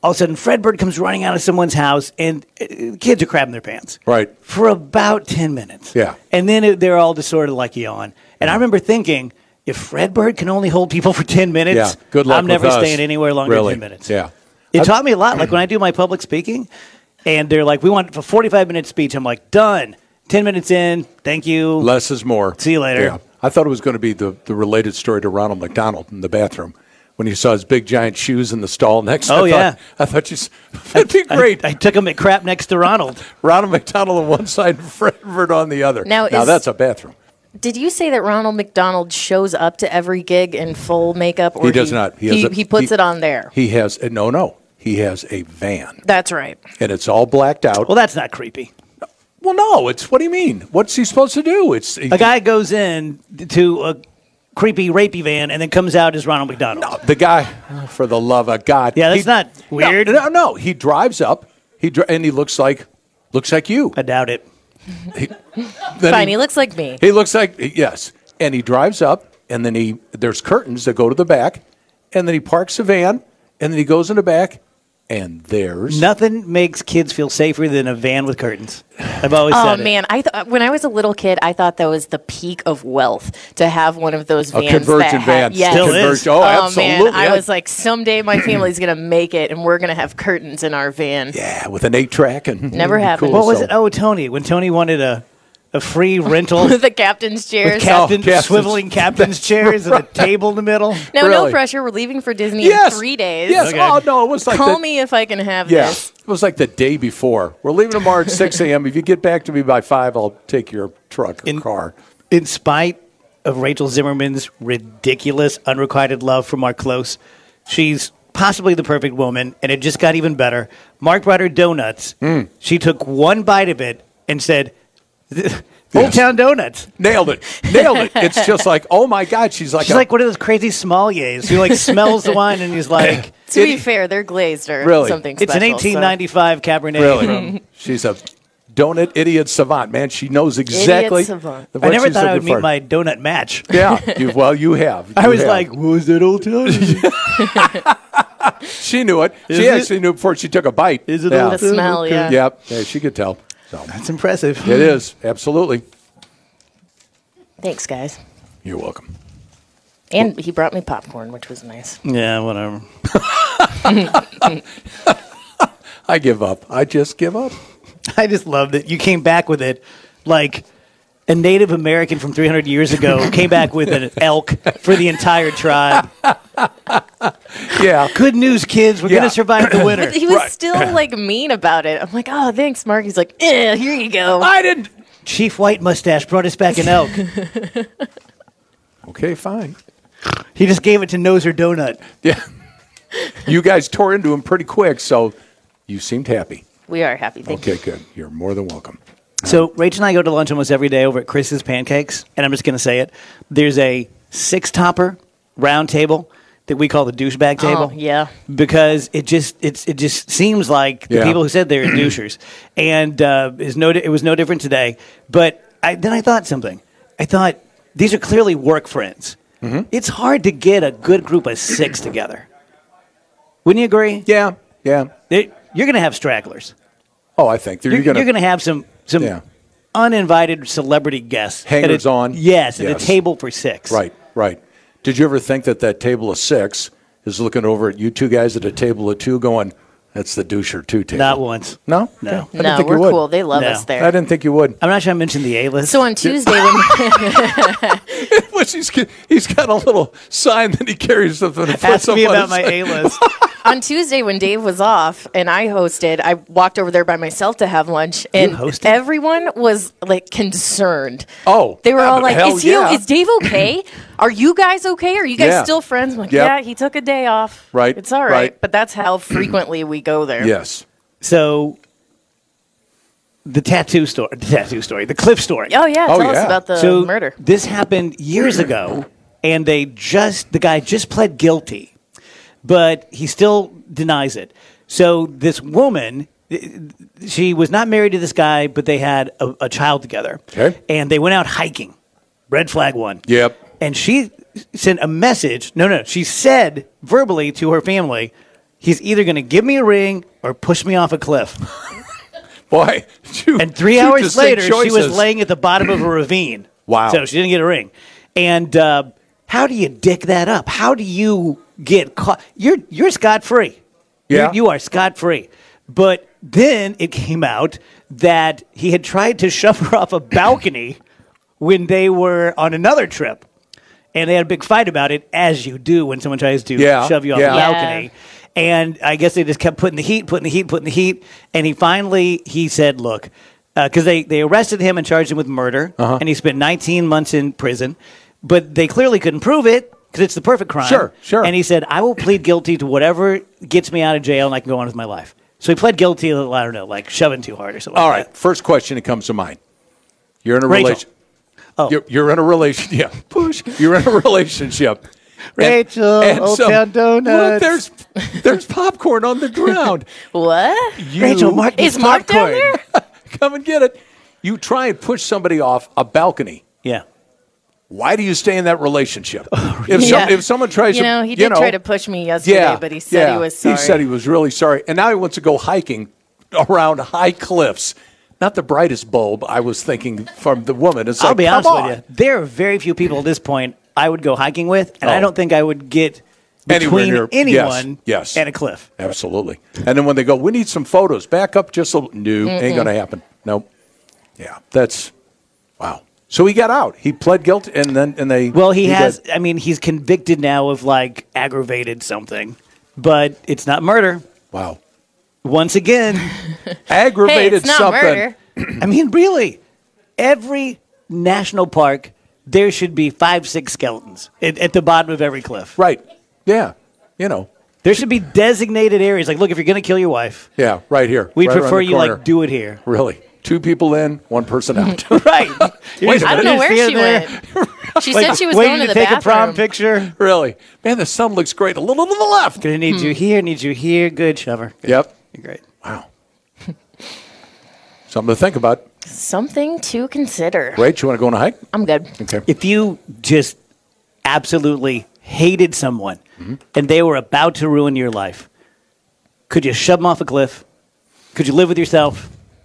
all of a sudden, Fredbird comes running out of someone's house, and uh, kids are crapping their pants. Right. For about ten minutes. Yeah. And then it, they're all just sort of like yawn. And I remember thinking, if Fredbird can only hold people for ten minutes, Yeah, good luck I'm never with us. staying anywhere longer Really. than ten minutes. Yeah. It taught me a lot. Like when I do my public speaking, and they're like, we want a forty-five minute speech. I'm like, done. ten minutes in. Thank you. Less is more. See you later. Yeah. I thought it was going to be the, the related story to Ronald McDonald in the bathroom when he saw his big giant shoes in the stall next. Oh, I yeah. Thought, I thought you. s- That'd be great. I, I took him at crap next to Ronald. Ronald McDonald on one side and Fredbird on the other. Now, now is- that's a bathroom. Did you say that Ronald McDonald shows up to every gig in full makeup? Or He does not. He He, has a- he puts he- it on there. He has uh, no, no. He has a van, That's right. and it's all blacked out. Well, that's not creepy. Well, no. It's what do you mean? What's he supposed to do? It's A guy goes in to a creepy, rapey van and then comes out as Ronald McDonald. The guy, for the love of God. Yeah, that's he- not weird. No, no, no. He drives up. He dri- and he looks like looks like you. I doubt it. Then Fine, he looks like me. He looks like yes, and he drives up, and then he there's curtains that go to the back, and then he parks the van, and then he goes in the back, and there's Nothing makes kids feel safer than a van with curtains. I've always Oh said it. man, I th- when I was a little kid, I thought that was the peak of wealth to have one of those a vans. convergent that van. Had, yes. Still is. Convergent- Oh, Oh absolutely. man, I was like, someday my family's gonna make it, and we're gonna have curtains in our van. yeah, with an eight track and Never it'd be happened. What was so- it? Oh, Tony. When Tony wanted a, a free rental with the captain's chairs. captain, Oh, captain's- swiveling captain's chairs and a table in the middle. no, no Really? pressure. We're leaving for Disney Yes, in three days. Yes. Okay. Oh no, it was like Call the- me if I can have Yeah, this. it was like the day before. We're leaving tomorrow at six a.m. If you get back to me by five, I'll take your truck or In- car. In spite of Rachel Zimmerman's ridiculous unrequited love for Mark Close, she's possibly the perfect woman, and it just got even better. Mark brought her donuts. Hmm. She took one bite of it and said, Old Yes. Town Donuts. Nailed it. Nailed it. It's just like, oh my God, she's like, She's a- like one of those crazy sommeliers who like smells the wine and he's like, To be It- fair, they're glazed or Really? something it's special. an eighteen ninety-five Cabernet. really, From, she's a donut idiot savant, man. She knows exactly. savant. what I never she's thought I looking would meet for. my donut match. Yeah, you, well, you have. I You was have. like, what was that Old Town? she knew it. Is she it? actually knew before she took a bite. Is it yeah. Old The smell, yeah. Yep. Yeah, she could tell. So That's impressive. it is absolutely. Thanks, guys. You're welcome. And he brought me popcorn, which was nice. Yeah, whatever. I give up. I just give up. I just love that you came back with it like a Native American from three hundred years ago came back with an elk for the entire tribe. Yeah. Good news, kids. We're Yeah. going to survive the winter. But he was Right. still like mean about it. I'm like, oh, thanks, Mark. He's like, eh, here you go. I didn't. Chief White Mustache brought us back an elk. Okay, fine. He just gave it to Noser Donut. Yeah. You guys tore into him pretty quick, so you seemed happy. We are happy. Thank Okay, good. You're more than welcome. So Rachel and I go to lunch almost every day over at Chris's Pancakes, and I'm just going to say it. There's a six-topper round table that we call the douchebag you. table. Oh, yeah. Because it just it's it just seems like the Yeah. people who said they're douchers, and uh, is no di- it was no different today. But I, then I thought something. I thought these are clearly work friends. Mm-hmm. It's hard to get a good group of six together. Wouldn't you agree? Yeah, yeah. They- you're going to have stragglers. Oh, I think you're, You're, gonna. you're going to have some some Yeah. uninvited celebrity guests. at a- Hangers on? Yes, at Yes. a table for six. Right, right. Did you ever think that that table of six is looking over at you two guys at a table of two going, that's the doucher two table? Not once. No? No. Okay. I didn't No, think we're you would. cool. They love No. us I there. didn't think you would. I'm not sure I mentioned the A-list. So on Tuesday, when Well, he's, he's got a little sign that he carries that puts Ask up me on about his- my A-list. on Tuesday when Dave was off and I hosted, I walked over there by myself to have lunch, and hosted? everyone was like concerned. Oh, They were uh, all like, hell "Is he? yeah. Is Dave okay? Are you guys okay? Are you guys Yeah. still friends?" I'm like, Yep. "Yeah, he took a day off. Right, It's all right." right. But that's how frequently we go there. Yes. So the tattoo story, the tattoo story, the Cliff story. Oh yeah. Oh, Tell us yeah. about the so murder. this happened years ago, and they just the guy just pled guilty, but he still denies it. So this woman, she was not married to this guy, but they had a, a child together. Okay. And they went out hiking. Red flag one. Yep. And she sent a message. No, no, she said verbally to her family, he's either going to give me a ring or push me off a cliff. Boy, two, And three two hours distinct later, she was choices. laying at the bottom of a ravine. Wow. So she didn't get a ring. And uh, how do you dick that up? How do you get caught? You're you're scot free. Yeah. You are scot free. But then it came out that he had tried to shove her off a balcony when they were on another trip. And they had a big fight about it, as you do when someone tries to Yeah, shove you off yeah. a Yeah. balcony. And I guess they just kept putting the heat, putting the heat, putting the heat. And he finally, he said, look, because they, they arrested him and charged him with murder. Uh-huh. And he spent nineteen months in prison. But they clearly couldn't prove it because it's the perfect crime. Sure, sure. And he said, I will plead guilty to whatever gets me out of jail and I can go on with my life. So he pled guilty to, I don't know, like shoving too hard or something All like right, first question that comes to mind. You're in a Rachel. relation. Oh. You're, you're in a relation. Yeah, push. You're in a relationship. Rachel, Old Town Donuts. Look, there's there's popcorn on the ground. What? You Rachel, Mark Is needs Mark down popcorn. there? come and get it. You try and push somebody off a balcony. Yeah. Why do you stay in that relationship? Oh, If Yeah. some, if someone tries You to, know, he you did know, try to push me yesterday, yeah, but he said yeah, he was sorry. He said he was really sorry, and now he wants to go hiking around high cliffs. Not the brightest bulb, I was thinking from the woman. It's I'll like, be come honest on. with you. There are very few people at this point I would go hiking with, and I Oh. don't think I would get Anywhere between near- anyone yes, yes. and a cliff. Absolutely. And then when they go, we need some photos. Back up just a little. No, ain't going to happen. Nope. Yeah, that's, wow. So he got out. He pled guilty, and then and they. Well, he, has. got- I mean, he's convicted now of like aggravated something, but it's not murder. wow. Once again, Aggravated Hey, it's not something. murder. I mean, really, every national park there should be five, six skeletons at, at the bottom of every cliff. Right. Yeah. You know. There should be designated areas. Like, look, if you're going to kill your wife, Yeah. Right here. we'd right around prefer the you corner. like do it here. Really. Two people in, one person out. Right. You're Wait just- a I don't you're know where just she standing there, went. She like, said she was waiting going to to the take a prom bathroom. picture. Really. Man, the sun looks great. A little to the left. Gonna need you here, need you here. Good, Shover. Good. Yep. You're great. Wow. Something to think about. Something to consider. Rach, you want to go on a hike? I'm good. Okay. If you just absolutely hated someone and they were about to ruin your life, could you shove them off a cliff? Could you live with yourself?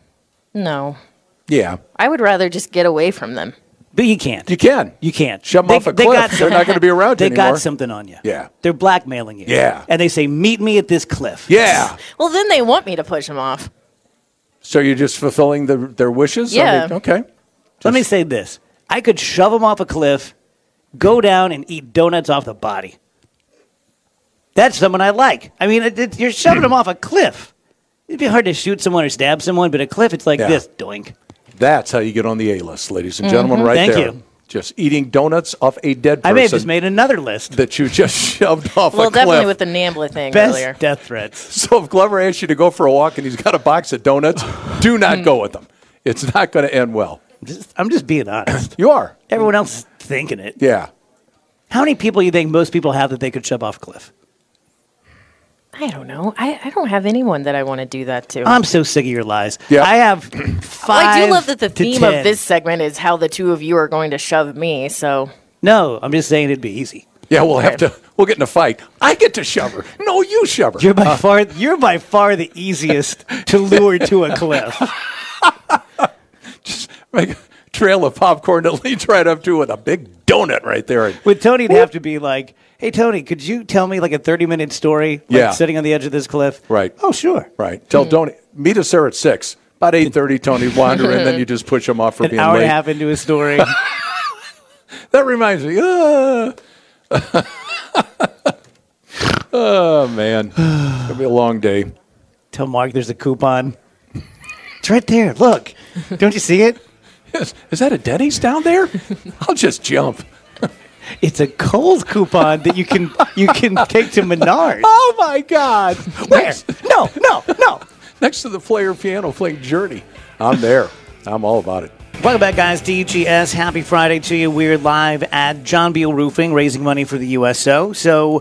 No. Yeah. I would rather just get away from them. But you can't. You can. You can't. Shove 'em off a cliff. They're not gonna be around They anymore. got something on you. Yeah. They're blackmailing you. Yeah. And they say, meet me at this cliff. Yeah. Well, then they want me to push them off. So you're just fulfilling the, their wishes? I Yeah. mean, okay. Let me say this. I could shove them off a cliff, go down and eat donuts off the body. That's someone I like. I mean, it, it, you're shoving them off a cliff. It'd be hard to shoot someone or stab someone, but a cliff, it's like Yeah. this. Doink. That's how you get on the A-list, ladies and gentlemen, right Thank there. you. Just eating donuts off a dead person I may have just made another list. that you just shoved off Well, a definitely cliff. with the Nambla thing Best earlier. death threats. So if Glover asks you to go for a walk and he's got a box of donuts, do not go with them. It's not going to end well. Just, I'm just being honest. You are. Everyone else is thinking it. Yeah. How many people you think most people have that they could shove off a cliff? I don't know. I, I don't have anyone that I want to do that to. I'm so sick of your lies. Yeah. I have five. Well, I do love that the to theme ten. of this segment is how the two of you are going to shove me. So No, I'm just saying it'd be easy. Yeah, we'll have to, we'll get in a fight. I get to shove her. No, you shove her. You're by far. You're by far the easiest to lure to a cliff. Make a trail of popcorn that leads right up to it with a big donut right there. With Tony, it'd have to be like, "Hey, Tony, could you tell me like a thirty-minute story? Like, Yeah. sitting on the edge of this cliff." Right. Oh, sure. Right. Tell Tony, meet us there at six. About eight thirty, Tony wander in, then you just push him off for An being hour late. and a half into a story. That reminds me. Uh, oh, man. It's going to be a long day. Tell Mark there's a coupon. It's right there. Look. Don't you see it? Is, is that a Denny's down there? I'll just jump. It's a Kohl's coupon that you can you can take to Menards. Oh, my God. Where? No, no, no. Next to the player piano playing Journey. I'm there. I'm all about it. Welcome back, guys. D G S. Happy Friday to you. We're live at John Beal Roofing, raising money for the U S O. So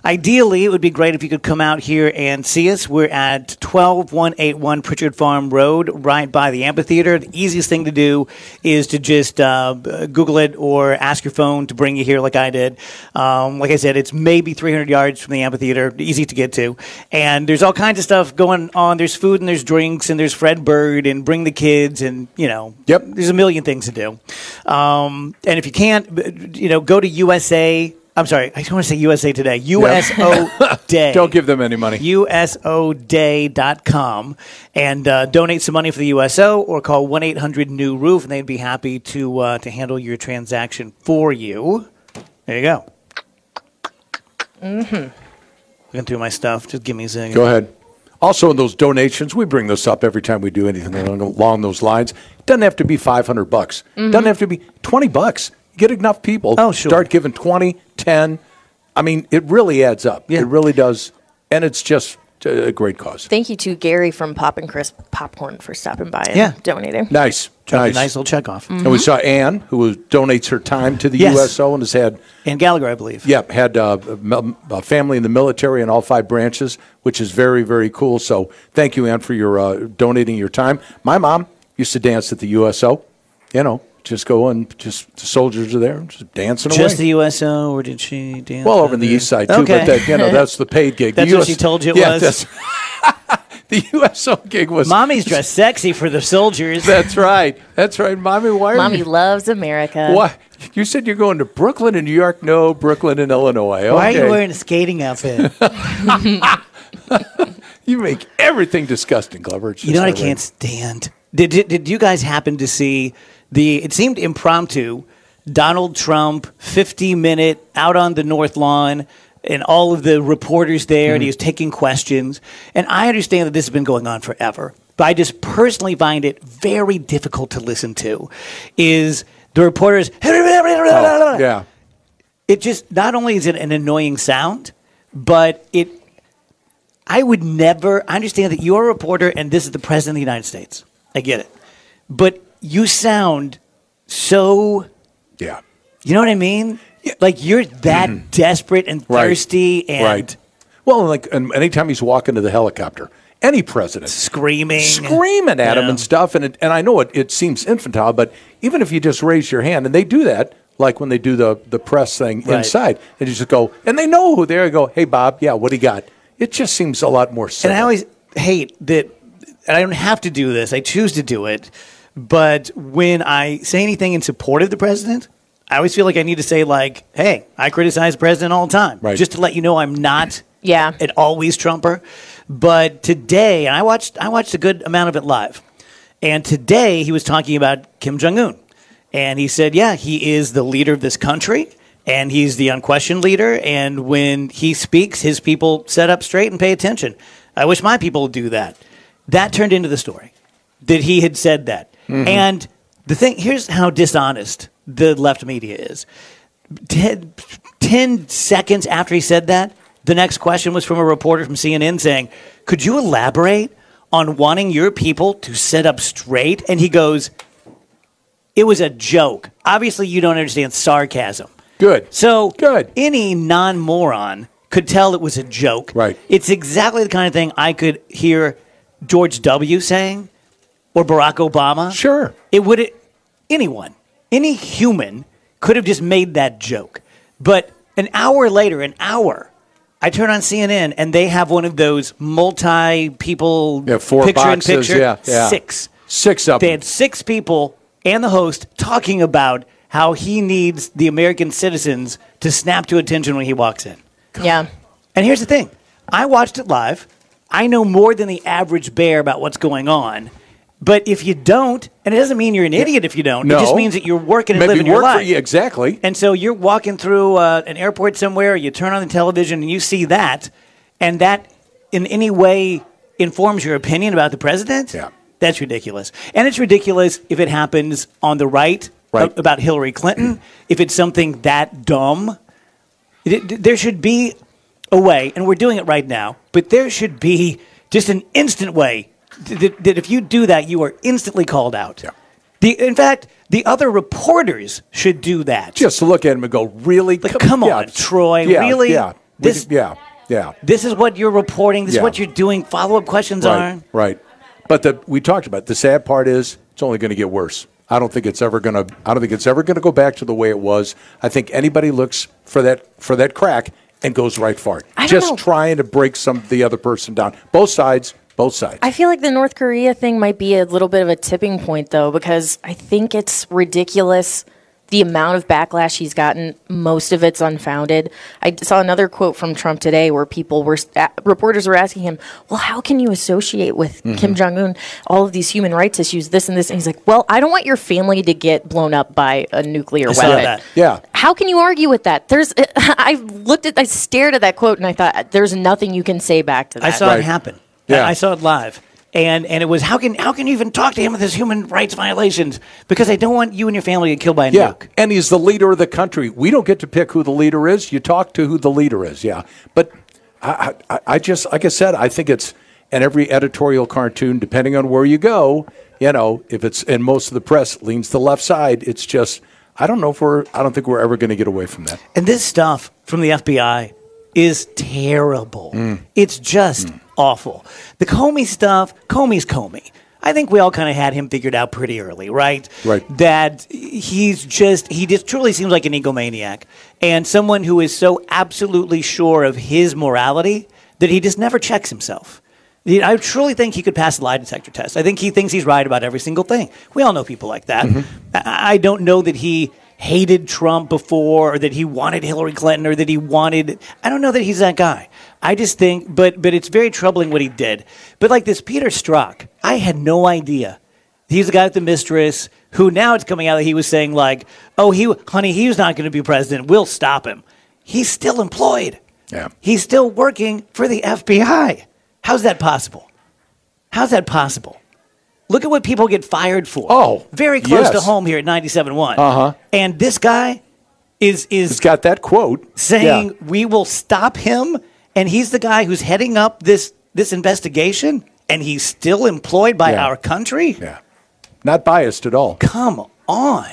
ideally, it would be great if you could come out here and see us. We're at twelve one eighty-one Pritchard Farm Road, right by the amphitheater. The easiest thing to do is to just uh, Google it or ask your phone to bring you here like I did. Um, like I said, it's maybe three hundred yards from the amphitheater, easy to get to. And there's all kinds of stuff going on. There's food and there's drinks and there's Fred Bird and bring the kids and, you know, Yep. there's a million things to do. Um, and if you can't, you know, go to U S A. I'm sorry, I don't want to say U S A Today. U S O Day. Don't give them any money. U S O day dot com and uh, donate some money for the U S O or call one eight hundred new roof and they'd be happy to uh, to handle your transaction for you. There you go. Mm-hmm. Looking through my stuff. Just give me a second. Go ahead. Also, in those donations, we bring this up every time we do anything along, along those lines. It doesn't have to be five hundred bucks. It doesn't have to be twenty bucks. Get enough people. Oh, sure. Start giving twenty, ten. I mean, it really adds up. Yeah. It really does. And it's just a great cause. Thank you to Gary from Pop and Crisp Popcorn for stopping by and Yeah. donating. Nice. Drop a Nice. nice little check off. And we saw Ann, who was, donates her time to the Yes. U S O and has had, And Gallagher, I believe. yeah, had uh, a, mil- a family in the military in all five branches, which is very, very cool. So thank you, Ann, for your uh, donating your time. My mom used to dance at the U S O. You know, just go and just the soldiers are there, just dancing away. Just the U S O, or did she dance? Well, over in the east side, too, Okay. but that, you know, that's the paid gig. That's the what she told you it yeah, was? that's- the U S O gig was... Mommy's dressed sexy for the soldiers. That's right. That's right. Mommy, why are Mommy you... loves America. What? You said you're going to Brooklyn and New York? No, Brooklyn and Illinois. Why are Okay. you wearing a skating outfit? You make everything disgusting, Glover. It's You know what I just can't stand? Did, did did you guys happen to see the? It seemed impromptu. Donald Trump, fifty minute out on the North Lawn, and all of the reporters there, and he was taking questions. And I understand that this has been going on forever, but I just personally find it very difficult to listen to. Is the reporters? Oh, yeah. It just not only is it an annoying sound, but it. I would never. I understand that you're a reporter and this is the president of the United States. I get it, but you sound so. Yeah. You know what I mean? Like you're that desperate and Right. thirsty and Right. Well, like and anytime he's walking to the helicopter, any president screaming, screaming at him Yeah. and stuff, and it, and I know it, it seems infantile, but even if you just raise your hand, and they do that, like when they do the, the press thing Right. inside, and you just go, and they know who they're, go, hey, Bob, yeah, what do you got? It just seems a lot more And simple. I always hate that, and I don't have to do this. I choose to do it. But when I say anything in support of the president, I always feel like I need to say, like, hey, I criticize the president all the time. Right. Just to let you know I'm not Yeah. an always Trumper. But today, and I watched, I watched a good amount of it live. And today he was talking about Kim Jong-un. And he said, yeah, he is the leader of this country. And he's the unquestioned leader. And when he speaks, his people set up straight and pay attention. I wish my people would do that. That turned into the story, that he had said that. Mm-hmm. And the thing, here's how dishonest the left media is. Ten, ten seconds after he said that, the next question was from a reporter from C N N saying, could you elaborate on wanting your people to sit up straight? And he goes, it was a joke. Obviously, you don't understand sarcasm. Good. So Good. any non-moron could tell it was a joke. Right. It's exactly the kind of thing I could hear George W. saying or Barack Obama. Sure. It would anyone, any human could have just made that joke. But an hour later, an hour, I turn on C N N and they have one of those multi-people Yeah, four picture in boxes, picture. yeah, yeah. Six. Six of They them. had six people and the host talking about how he needs the American citizens to snap to attention when he walks in. Yeah. And here's the thing. I watched it live. I know more than the average bear about what's going on. But if you don't, and it doesn't mean you're an idiot if you don't. No. It just means that you're working and Maybe living your work life. for you, exactly. And so you're walking through uh, an airport somewhere, you turn on the television and you see that, and that in any way informs your opinion about the president? Yeah. That's ridiculous. And it's ridiculous if it happens on the right, Right. a- about Hillary Clinton, if it's something that dumb. It, it- there should be a way, and we're doing it right now, but there should be just an instant way that, that if you do that, you are instantly called out. Yeah. The, in fact, the other reporters should do that. Just look at him and go, really? Like, come on, Troy, yeah, really? Yeah. We This- could- yeah, yeah. This is what you're reporting. This Yeah. is what you're doing. Follow-up questions Right, are. right. But the we talked about it. The sad part is it's only going to get worse. I don't think it's ever going to. I don't think it's ever going to go back to the way it was. I think anybody looks for that for that crack and goes right for it. I don't Just know. trying to break some the other person down. Both sides. Both sides. I feel like the North Korea thing might be a little bit of a tipping point, though, because I think it's ridiculous the amount of backlash he's gotten. Most of it's unfounded. I saw another quote from Trump today where people were, reporters were asking him, well, how can you associate with Mm-hmm. Kim Jong-un all of these human rights issues, this and this? And he's like, well, I don't want your family to get blown up by a nuclear I saw weapon. that. Yeah. How can you argue with that? There's, I looked at, I stared at that quote and I thought, there's nothing you can say back to that. I saw Right. it happen. Yeah. I saw it live. And and it was, how can how can you even talk to him with his human rights violations? Because I don't want you and your family to get killed by a Yeah, nuke. and he's the leader of the country. We don't get to pick who the leader is. You talk to who the leader is, yeah. But I, I, I just, like I said, I think it's, and every editorial cartoon, depending on where you go, you know, if it's, and most of the press leans to the left side, it's just, I don't know if we're, I don't think we're ever going to get away from that. And this stuff from the F B I is terrible. Mm. It's just awful. The Comey stuff, Comey's Comey. I think we all kind of had him figured out pretty early, right? Right. That he's just, he just truly seems like an egomaniac and someone who is so absolutely sure of his morality that he just never checks himself. I truly think he could pass a lie detector test. I think he thinks he's right about every single thing. We all know people like that. I I don't know that he hated Trump before or that he wanted Hillary Clinton or that he wanted, I don't know that he's that guy. I just think, but but it's very troubling what he did. But like this Peter Strzok, I had no idea. He's the guy with the mistress who now it's coming out that he was saying like, oh, he, honey, he's not going to be president. We'll stop him. He's still employed. Yeah. He's still working for the F B I. How's that possible? How's that possible? Look at what people get fired for. Oh, very close yes. to home here at ninety-seven point one. Uh-huh. And this guy is is He's got that quote. saying Yeah. we will stop him, and he's the guy who's heading up this this investigation, and he's still employed by Yeah. our country. Yeah. Not biased at all. Come on,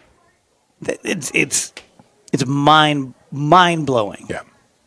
Th- it's it's it's mind mind blowing. Yeah.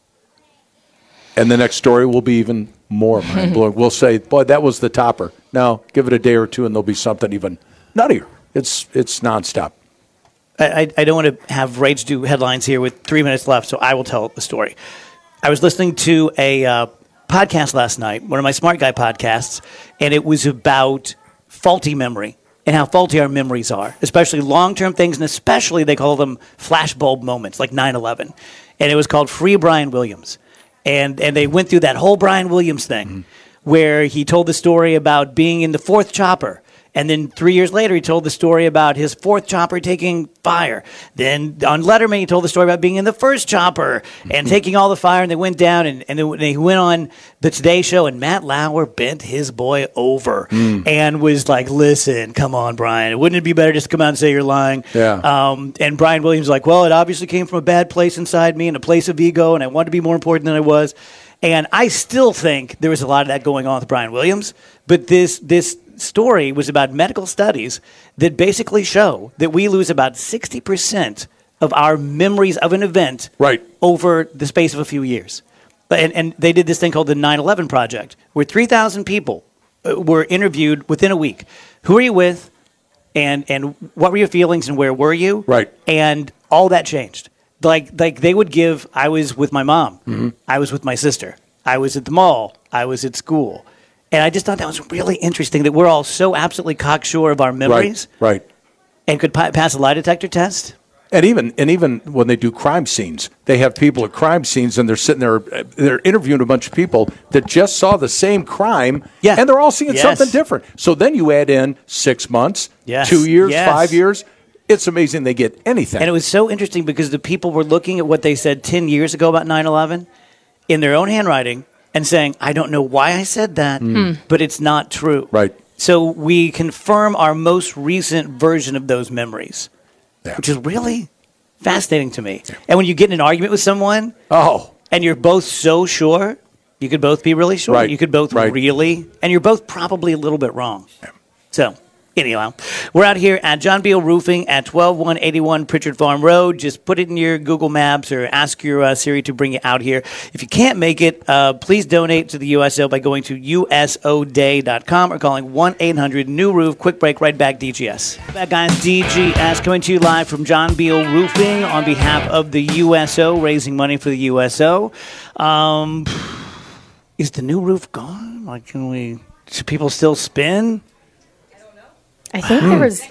And the next story will be even more mind-blowing. We'll say, boy, that was the topper. Now, give it a day or two, and there'll be something even nuttier. It's it's nonstop. I, I, I don't want to have Rage do headlines here with three minutes left, so I will tell the story. I was listening to a uh, podcast last night, one of my Smart Guy podcasts, and it was about faulty memory and how faulty our memories are, especially long-term things, and especially they call them flashbulb moments, like nine eleven. And it was called Free Brian Williams. And and they went through that whole Brian Williams thing Mm-hmm. where he told the story about being in the fourth chopper. And then three years later, he told the story about his fourth chopper taking fire. Then on Letterman, he told the story about being in the first chopper and taking all the fire, and they went down. And, and then he went on the Today Show, and Matt Lauer bent his boy over and was like, listen, come on, Brian. Wouldn't it be better just to come out and say you're lying? Yeah. Um, and Brian Williams was like, well, it obviously came from a bad place inside me and a place of ego, and I wanted to be more important than I was. And I still think there was a lot of that going on with Brian Williams. But this this story was about medical studies that basically show that we lose about sixty percent of our memories of an event Right. over the space of a few years. And, and they did this thing called the nine eleven Project, where three thousand people uh, were interviewed within a week. Who are you with? And, and what were your feelings and where were you? Right. And all that changed. Like like they would give, I was with my mom. Mm-hmm. I was with my sister. I was at the mall. I was at school. And I just thought that was really interesting that we're all so absolutely cocksure of our memories Right. Right. and could pa- pass a lie detector test. And even and even when they do crime scenes, they have people at crime scenes, and they're sitting there, they're interviewing a bunch of people that just saw the same crime, Yeah. and they're all seeing Yes. something different. So then you add in six months, Yes. two years, Yes. five years. It's amazing they get anything. And it was so interesting because the people were looking at what they said ten years ago about nine eleven in their own handwriting and saying, I don't know why I said that, but it's not true. Right. So we confirm our most recent version of those memories, Yeah. which is really fascinating to me. And when you get in an argument with someone oh, and you're both so sure, you could both be really sure. Right. You could both Right. really, and you're both probably a little bit wrong. So Anyhow, we're out here at John Beal Roofing at twelve one eighty-one Pritchard Farm Road. Just put it in your Google Maps or ask your uh, Siri to bring you out here. If you can't make it, uh, please donate to the U S O by going to U S O day dot com or calling one eight hundred new roof. Quick break, right back, D G S. Back, guys, D G S coming to you live from John Beal Roofing on behalf of the U S O, raising money for the U S O. Um, is the new roof gone? Like, can we, should people still spin? I think there was.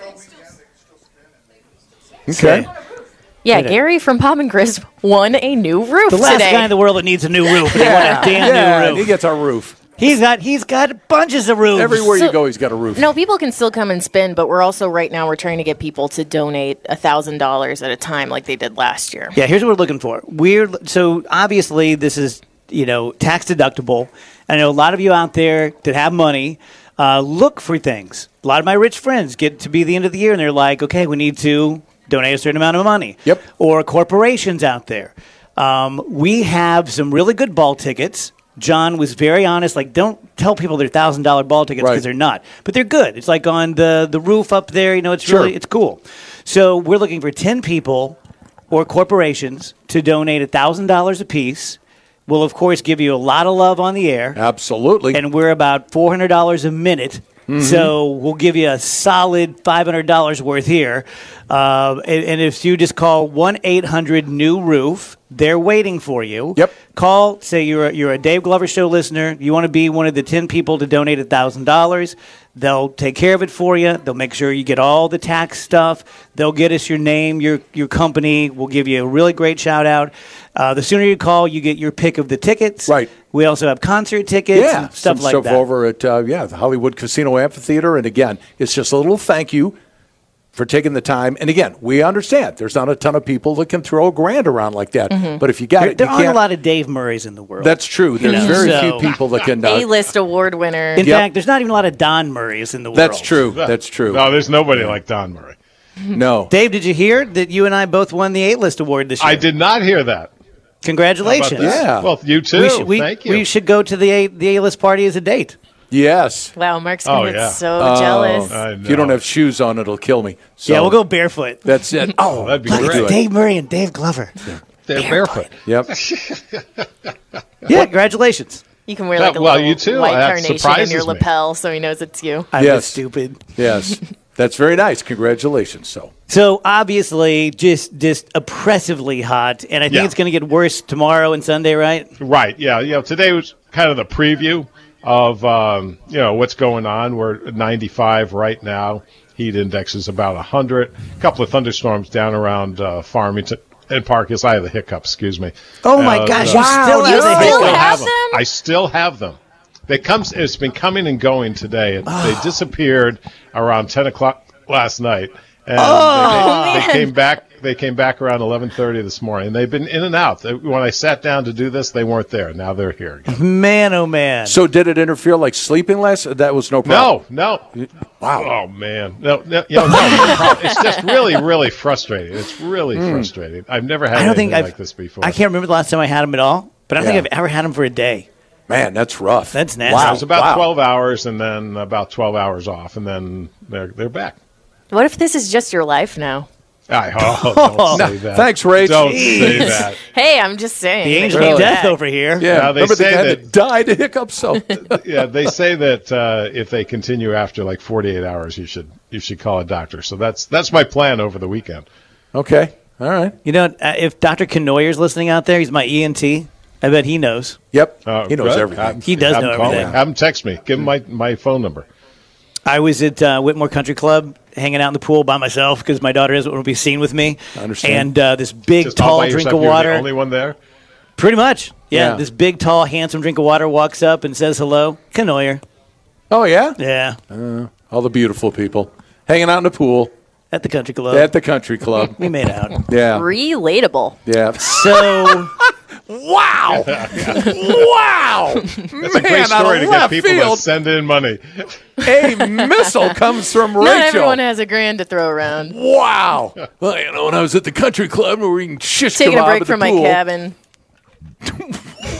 Okay. Yeah, Wait a- Gary from Pop and Crisp won a new roof The last today. guy in the world that needs a new roof. And they want a damn Yeah, new and he roof. gets our roof. He's got he's got bunches of roofs. Everywhere So- you go, he's got a roof. No, people can still come and spin, but we're also right now we're trying to get people to donate a thousand dollars at a time, like they did last year. Yeah, here's what we're looking for. We're so obviously this is you know tax deductible. I know a lot of you out there that have money uh, look for things. A lot of my rich friends get to be the end of the year and they're like, okay, we need to donate a certain amount of money. Yep. Or corporations out there. Um, we have some really good ball tickets. John was very honest. Like, don't tell people they're thousand dollar ball tickets because Right. they're not. But they're good. It's like on the the roof up there. You know, it's Sure. really it's cool. So we're looking for ten people or corporations to donate a thousand dollars apiece. We'll of course give you a lot of love on the air, Absolutely. and we're about four hundred dollars a minute. So we'll give you a solid five hundred dollars worth here. Uh, and, and if you just call one eight hundred new roof, they're waiting for you. Yep. Call, say you're a, you're a Dave Glover Show listener. You want to be one of the ten people to donate one thousand dollars. They'll take care of it for you. They'll make sure you get all the tax stuff. They'll get us your name, your your company. We'll give you a really great shout out. Uh, the sooner you call, you get your pick of the tickets. Right. We also have concert tickets yeah, and stuff some like stuff that. over at uh, yeah the Hollywood Casino Amphitheater. And again, it's just a little thank you for taking the time. And again, we understand there's not a ton of people that can throw a grand around like that. But if you got There, it, there you aren't a can't. lot of Dave Murrays in the world. That's true. There's know, very so- few people that can. Uh, A-list award winner. In Yep. fact, there's not even a lot of Don Murrays in the world. that's true. That's true. No, there's nobody like Don Murray. No. Dave, did you hear that you and I both won the A-list award this year? I did not hear that. Congratulations. How about that? Yeah. Well, you too. We should, we, Thank you. we should go to the A, the A-list party as a date. Yes. Wow, Mark's going Oh, to get yeah. so jealous. I If you don't know. have shoes on, it'll kill me. So Yeah, we'll go barefoot. That's it. Oh, that'd be Look, great. it's Dave Murray and Dave Glover. They're barefoot. Yep. Yeah, congratulations. You can wear Yeah, like a well, little you too. white That carnation in surprises your me. lapel so he knows it's you. I'm Yes. just stupid. Yes. That's very nice. Congratulations. So. So obviously, just just oppressively hot, and I think Yeah. it's going to get worse tomorrow and Sunday, right? Right. Yeah. You know, today was kind of the preview of um, you know what's going on. We're at ninety-five right now. Heat index is about one hundred. A couple of thunderstorms down around uh, Farmington and Park Hills. I have the hiccups. Excuse me. Oh my Uh, gosh, uh, you still you have the still hiccups. have them. them? I still have them. They comes. It's been coming and going today. It, They disappeared around ten o'clock last night, and they, they came back. They came back around eleven thirty this morning. And they've been in and out. They- When I sat down to do this, they weren't there. Now they're here again. Man, oh man. So did it interfere like sleeping last? That was no problem. No, no. Wow. Oh man, no, no, you know, no, no problem. It's just really, really frustrating. It's really frustrating. I've never had I don't anything think I've, like this before. I can't remember the last time I had them at all, but I don't Yeah. think I've ever had them for a day. Man, that's rough. That's nasty. Wow. It was about Wow. twelve hours, and then about twelve hours off, and then they're they're back. What if this is just your life now? I, oh, don't say that. Thanks, Rach. Don't Jeez. say that. Hey, I'm just saying. The that angel you're of death back. over here. Yeah. Now, they Remember the say guy that- that died of hiccups? So. Yeah, they say that uh, if they continue after like forty-eight hours, you should you should call a doctor. So that's that's my plan over the weekend. Okay. All right. You know, uh, if Doctor Knoyer's listening out there, he's my E N T. I bet he knows. Yep. Uh, he knows good. everything. Have- He does have know him call me. everything. Have him text me. Give him my, my phone number. I was at uh, Whitmore Country Club hanging out in the pool by myself because my daughter doesn't want to be seen with me. I understand. And uh, this big, Just all tall by drink yourself. of You're water. the only one there. Pretty much. Yeah, Yeah. This big, tall, handsome drink of water walks up and says hello. Knoyer. Oh, yeah? Yeah. All the beautiful people hanging out in the pool At the country club. at the country club. we made out. Yeah. Relatable. Yeah. So, Wow. Wow. It's a great story to get people to send in money. a missile comes from Rachel. Not everyone has a grand to throw around. Wow. Well, you know, when I was at the country club, we were eating shish Taking a kebab break at the from my pool. cabin.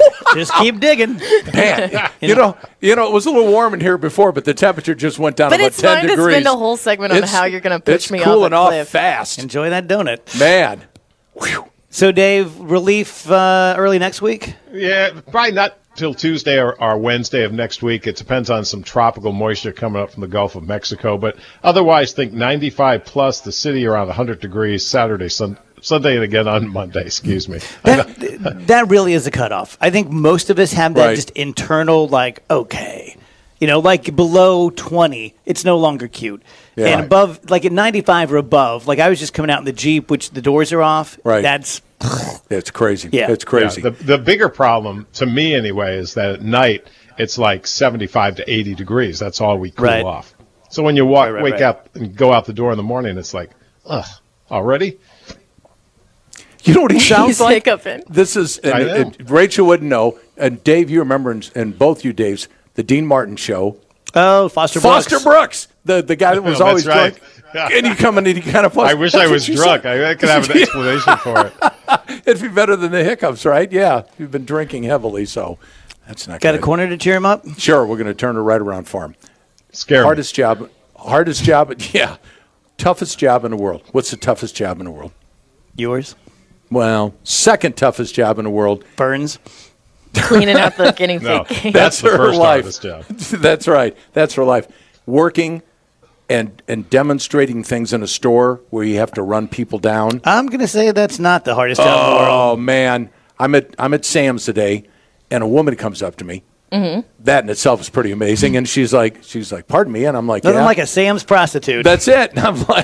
Just keep digging. Man, you know, you know, it was a little warm in here before, but the temperature just went down But about it's ten fine degrees. to spend a whole segment on It's- how you're going to push it's me cooling off a off cliff. fast. Enjoy that donut. Man. So, Dave, relief uh, early next week? Yeah, probably not till Tuesday or, or Wednesday of next week. It depends on some tropical moisture coming up from the Gulf of Mexico. But otherwise, think ninety-five plus, the city around one hundred degrees Saturday, sun, Sunday, and again on Monday. Excuse me. That, that really is a cutoff. I think most of us have that Right. just internal, like, okay. You know, like below twenty, it's no longer cute. Yeah. And above, like at ninety-five or above, like I was just coming out in the Jeep, which the doors are off. Right. That's, It's crazy. Yeah. It's crazy. Yeah, the, the bigger problem, to me anyway, is that at night it's like seventy-five to eighty degrees. That's all we cool Right. off. So when you walk, Right, right, wake right. up and go out the door in the morning, it's like, ugh, already? You know what he sounds He's like? hiccuping. This is, and, I know. and Rachel wouldn't know, and Dave, you remember, and, and both you, Daves, the Dean Martin show. oh, Foster Brooks. Foster Brooks, the, the guy that was Oh, always that's right. drunk. And you come in and you kind of. I wish I was drunk. I, I could have an explanation for it. It'd be better than the hiccups, right? Yeah, you've been drinking heavily, so that's not Got good. a corner to cheer him up? Sure, we're going to turn it right around for him. Scare me. Hardest job, hardest job, yeah, toughest job in the world. What's the toughest job in the world? Yours? Well, second toughest job in the world. Burns? Cleaning out the guinea No, pig. that's the her first life. hardest job. That's right. That's her life. Working and and demonstrating things in a store where you have to run people down. I'm going to say that's not the hardest job in the world. Oh man, I'm at I'm at Sam's today, and a woman comes up to me. Mm-hmm. That in itself is pretty amazing. And she's like, she's like, "Pardon me," and I'm like, Nothing "Yeah." like a Sam's prostitute. That's it. And I'm like,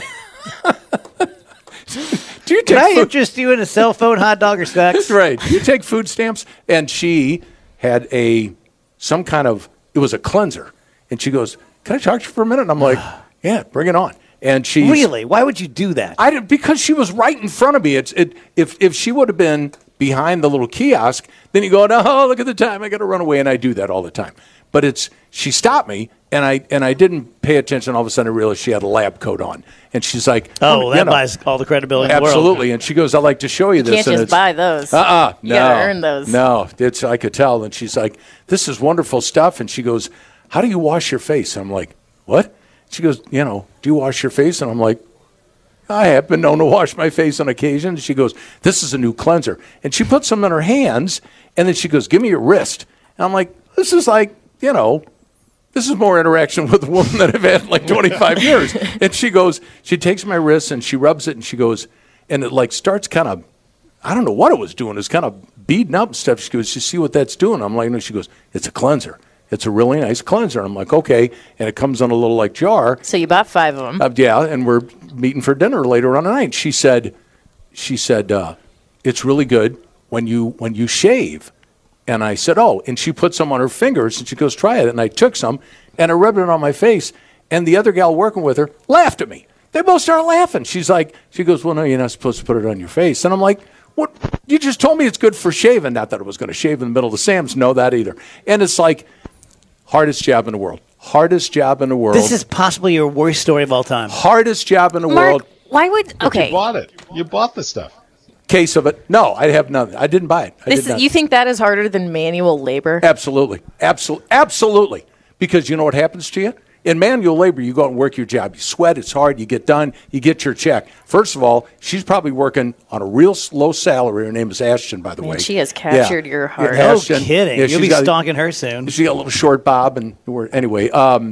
"Do you Can take I food?" interest you in a cell phone, hot dog, or sex? That's right. Do you take food stamps? And she had a some kind of it was a cleanser, and she goes, "Can I talk to you for a minute?" And I'm like, "Yeah, bring it on." And she Really? Why would you do that? I didn't, because she was right in front of me. It's it if if she would have been behind the little kiosk, then you go, "Oh, look at the time! I got to run away," and I do that all the time. But it's she stopped me, and I and I didn't pay attention. All of a sudden, I realized she had a lab coat on, and she's like, oh, you that know, buys all the credibility in the world. absolutely." And she goes, "I'd like to show you, You this." can't and just it's, buy those. Uh-uh, You no, gotta earn those. No, it's I could tell. And she's like, "This is wonderful stuff." And she goes, "How do you wash your face?" And I'm like, "What?" She goes, "You know, do you wash your face?" And I'm like, "I have been known to wash my face on occasion." And she goes, "This is a new cleanser." And she puts them in her hands, and then she goes, "Give me your wrist." And I'm like, "This is like, you know, this is more interaction with a woman that I've had in like twenty-five years." And she goes, she takes my wrist and she rubs it, and she goes, and it like starts kind of, I don't know what it was doing. It's kind of beating up and stuff. She goes, "You see what that's doing?" I'm like, "No." She goes, "It's a cleanser. It's a really nice cleanser." And I'm like, "Okay." And it comes in a little like jar. So you bought five of them. Uh, yeah, and we're meeting for dinner later on tonight. She said, she said, uh, "It's really good when you when you shave." And I said, "Oh," and she put some on her fingers, and she goes, "Try it." And I took some, and I rubbed it on my face, and the other gal working with her laughed at me. They both started laughing. She's like, she goes, "Well, no, you're not supposed to put it on your face." And I'm like, "What? You just told me it's good for shaving." Not that I was going to shave in the middle of the Sam's. No, that either. And it's like, hardest job in the world. Hardest job in the world. This is possibly your worst story of all time. hardest job in the Mark, world. why would But okay? You bought it. You bought the stuff. Case of it. No, I have none. I didn't buy it. I This did not. you think that is harder than manual labor? Absolutely. Absolutely. Absolutely. Because you know what happens to you? In manual labor, you go out and work your job. You sweat. It's hard. You get done. You get your check. First of all, she's probably working on a real s- low salary. Her name is Ashton, by the Man, way. she has captured your heart. Yeah, No Ashton. kidding. Yeah, You'll she's be got- stalking her soon. She got a little short bob, and we're, anyway, um,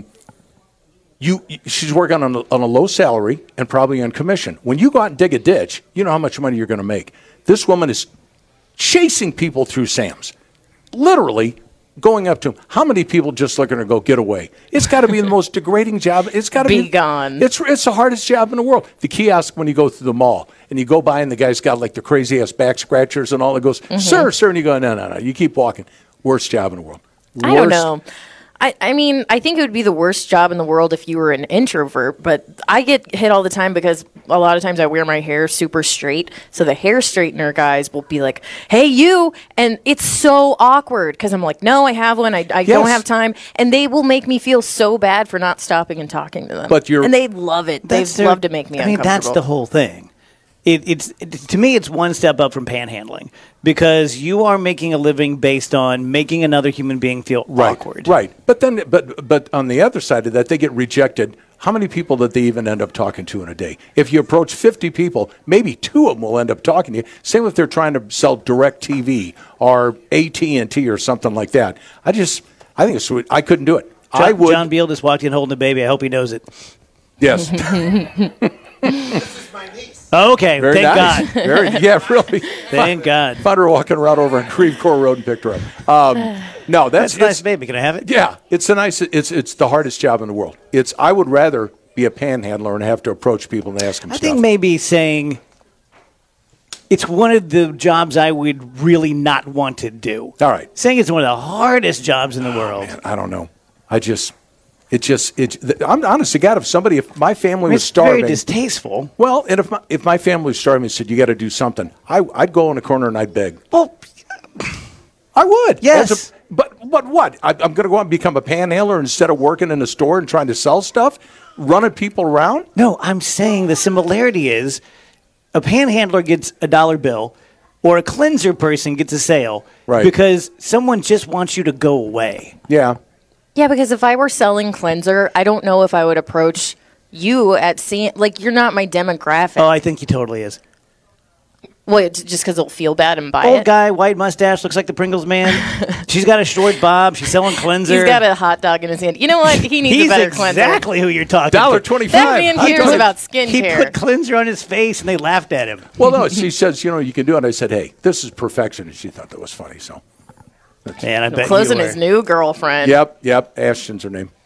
you she's working on a, on a low salary and probably on commission. When you go out and dig a ditch, you know how much money you're going to make. This woman is chasing people through Sam's, literally going up to them. How many people just looking to go get away? It's got to be the most degrading job. It's got to be Be gone. It's it's the hardest job in the world. The kiosk when you go through the mall and you go by and the guy's got like the crazy ass back scratchers and all. It goes, "Sir, sir," and you go, "No, no, no." You keep walking. Worst job in the world. I don't Worst- know. I, I mean, I think it would be the worst job in the world if you were an introvert, but I get hit all the time because a lot of times I wear my hair super straight. So the hair straightener guys will be like, "Hey, you." And it's so awkward because I'm like, "No, I have one. I, I don't Yes. have time." And they will make me feel so bad for not stopping and talking to them. But you're- and they love it. They That's their- love to make me I mean, uncomfortable. that's the whole thing. it, it's it, to me, it's one step up from panhandling because you are making a living based on making another human being feel right, awkward. Right. But then, but but on the other side of that, they get rejected. How many people did they even end up talking to in a day? If you approach fifty people, maybe two of them will end up talking to you. Same if they're trying to sell DirecTV or A T and T or something like that. I just, I think it's sweet. I couldn't do it. John, I would. John Beal just walked in holding a baby. I hope he knows it. Yes. This is my niece. Okay, Very thank nice. God. Very, yeah, really. Thank God. Found her walking around over on Creve Coeur Road and picked her up. Um, no, that's, That's a nice it's- baby. Can I have it? Yeah, it's a nice. It's it's the hardest job in the world. It's I would rather be a panhandler and have to approach people and ask them I stuff. think maybe saying it's one of the jobs I would really not want to do. All right. Saying it's one of the hardest jobs in the world. Man, I don't know. I just, it just, it. I'm honest to God, if somebody, if my family was It's starving, very distasteful. well, and if my if my family was starving and said you got to do something, I, I'd go in a corner and I'd beg. Well, I would. Yes. As a- but but what? I, I'm going to go out and become a panhandler instead of working in a store and trying to sell stuff, running people around. no, I'm saying the similarity is a panhandler gets a dollar bill or a cleanser person gets a sale Right. because someone just wants you to go away. Yeah. Yeah, because if I were selling cleanser, I don't know if I would approach you at seeing, like, you're not my demographic. Oh, I think he totally is. Well, it's just because they'll feel bad and buy Old it. guy, white mustache, looks like the Pringles man. She's got a short bob. She's selling cleanser. He's got a hot dog in his hand. You know what? He needs He's a better cleanser. exactly who you're talking Dollar to. twenty-five. That man I cares told- about He skincare. put cleanser on his face, and they laughed at him. Well, no, she says, you know, you can do it. And I said, hey, this is perfection. And she thought that was funny. So, Man, I bet Closing you were. his new girlfriend. yep, yep. Ashton's her name.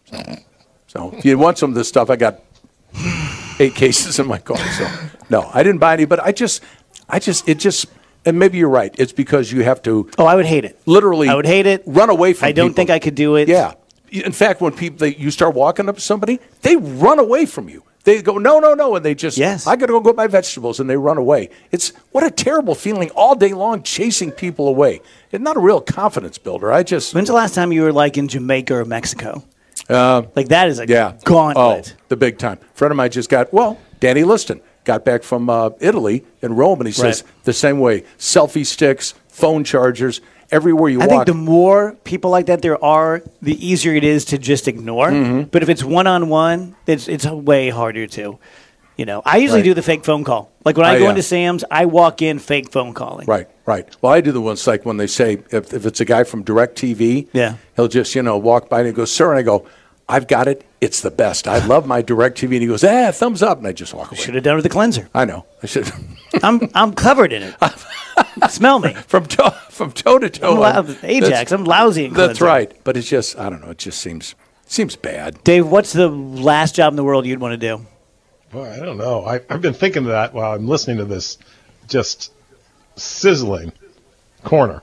So, if you want some of this stuff, I got eight cases in my car. So, no, I didn't buy any, but I just, I just, it just, and maybe you're right. It's because you have to Oh, I would hate it. literally I would hate it. run away from I don't people. think I could do it. Yeah. In fact, when people they, you start walking up to somebody, they run away from you. They go, no, no, no, and they just, Yes. I got to go get my vegetables, and they run away. It's what a terrible feeling all day long chasing people away. It's not a real confidence builder. I just, When's the last time you were like in Jamaica or Mexico? like that is a yeah, gauntlet. Oh, the big time. A friend of mine just got, well, Danny Liston got back from uh, Italy in Rome, and he says Right. the same way: selfie sticks, phone chargers, everywhere you I walk. think the more people like that there are, the easier it is to just ignore. Mm-hmm. But if it's one on one, it's it's way harder to. You know, I usually Right. do the fake phone call. Like when I Oh, go yeah. into Sam's, I walk in fake phone calling. Right, right. Well, I do the ones like when they say, if, if it's a guy from DirecTV, Yeah. he'll just, you know, walk by and he goes, sir, and I go, I've got it. It's the best. I love my DirecTV. And he goes, ah, thumbs up. And I just walk away. Should have done it with the cleanser. I know. I should. I'm I'm covered in it. Smell me. from toe from toe to toe. I'm lou- Ajax. I'm lousy in That's cleanser. right. But it's just, I don't know. It just seems seems bad. Dave, what's the last job in the world you'd want to do? Boy, I don't know. I, I've been thinking of that while I'm listening to this just sizzling corner.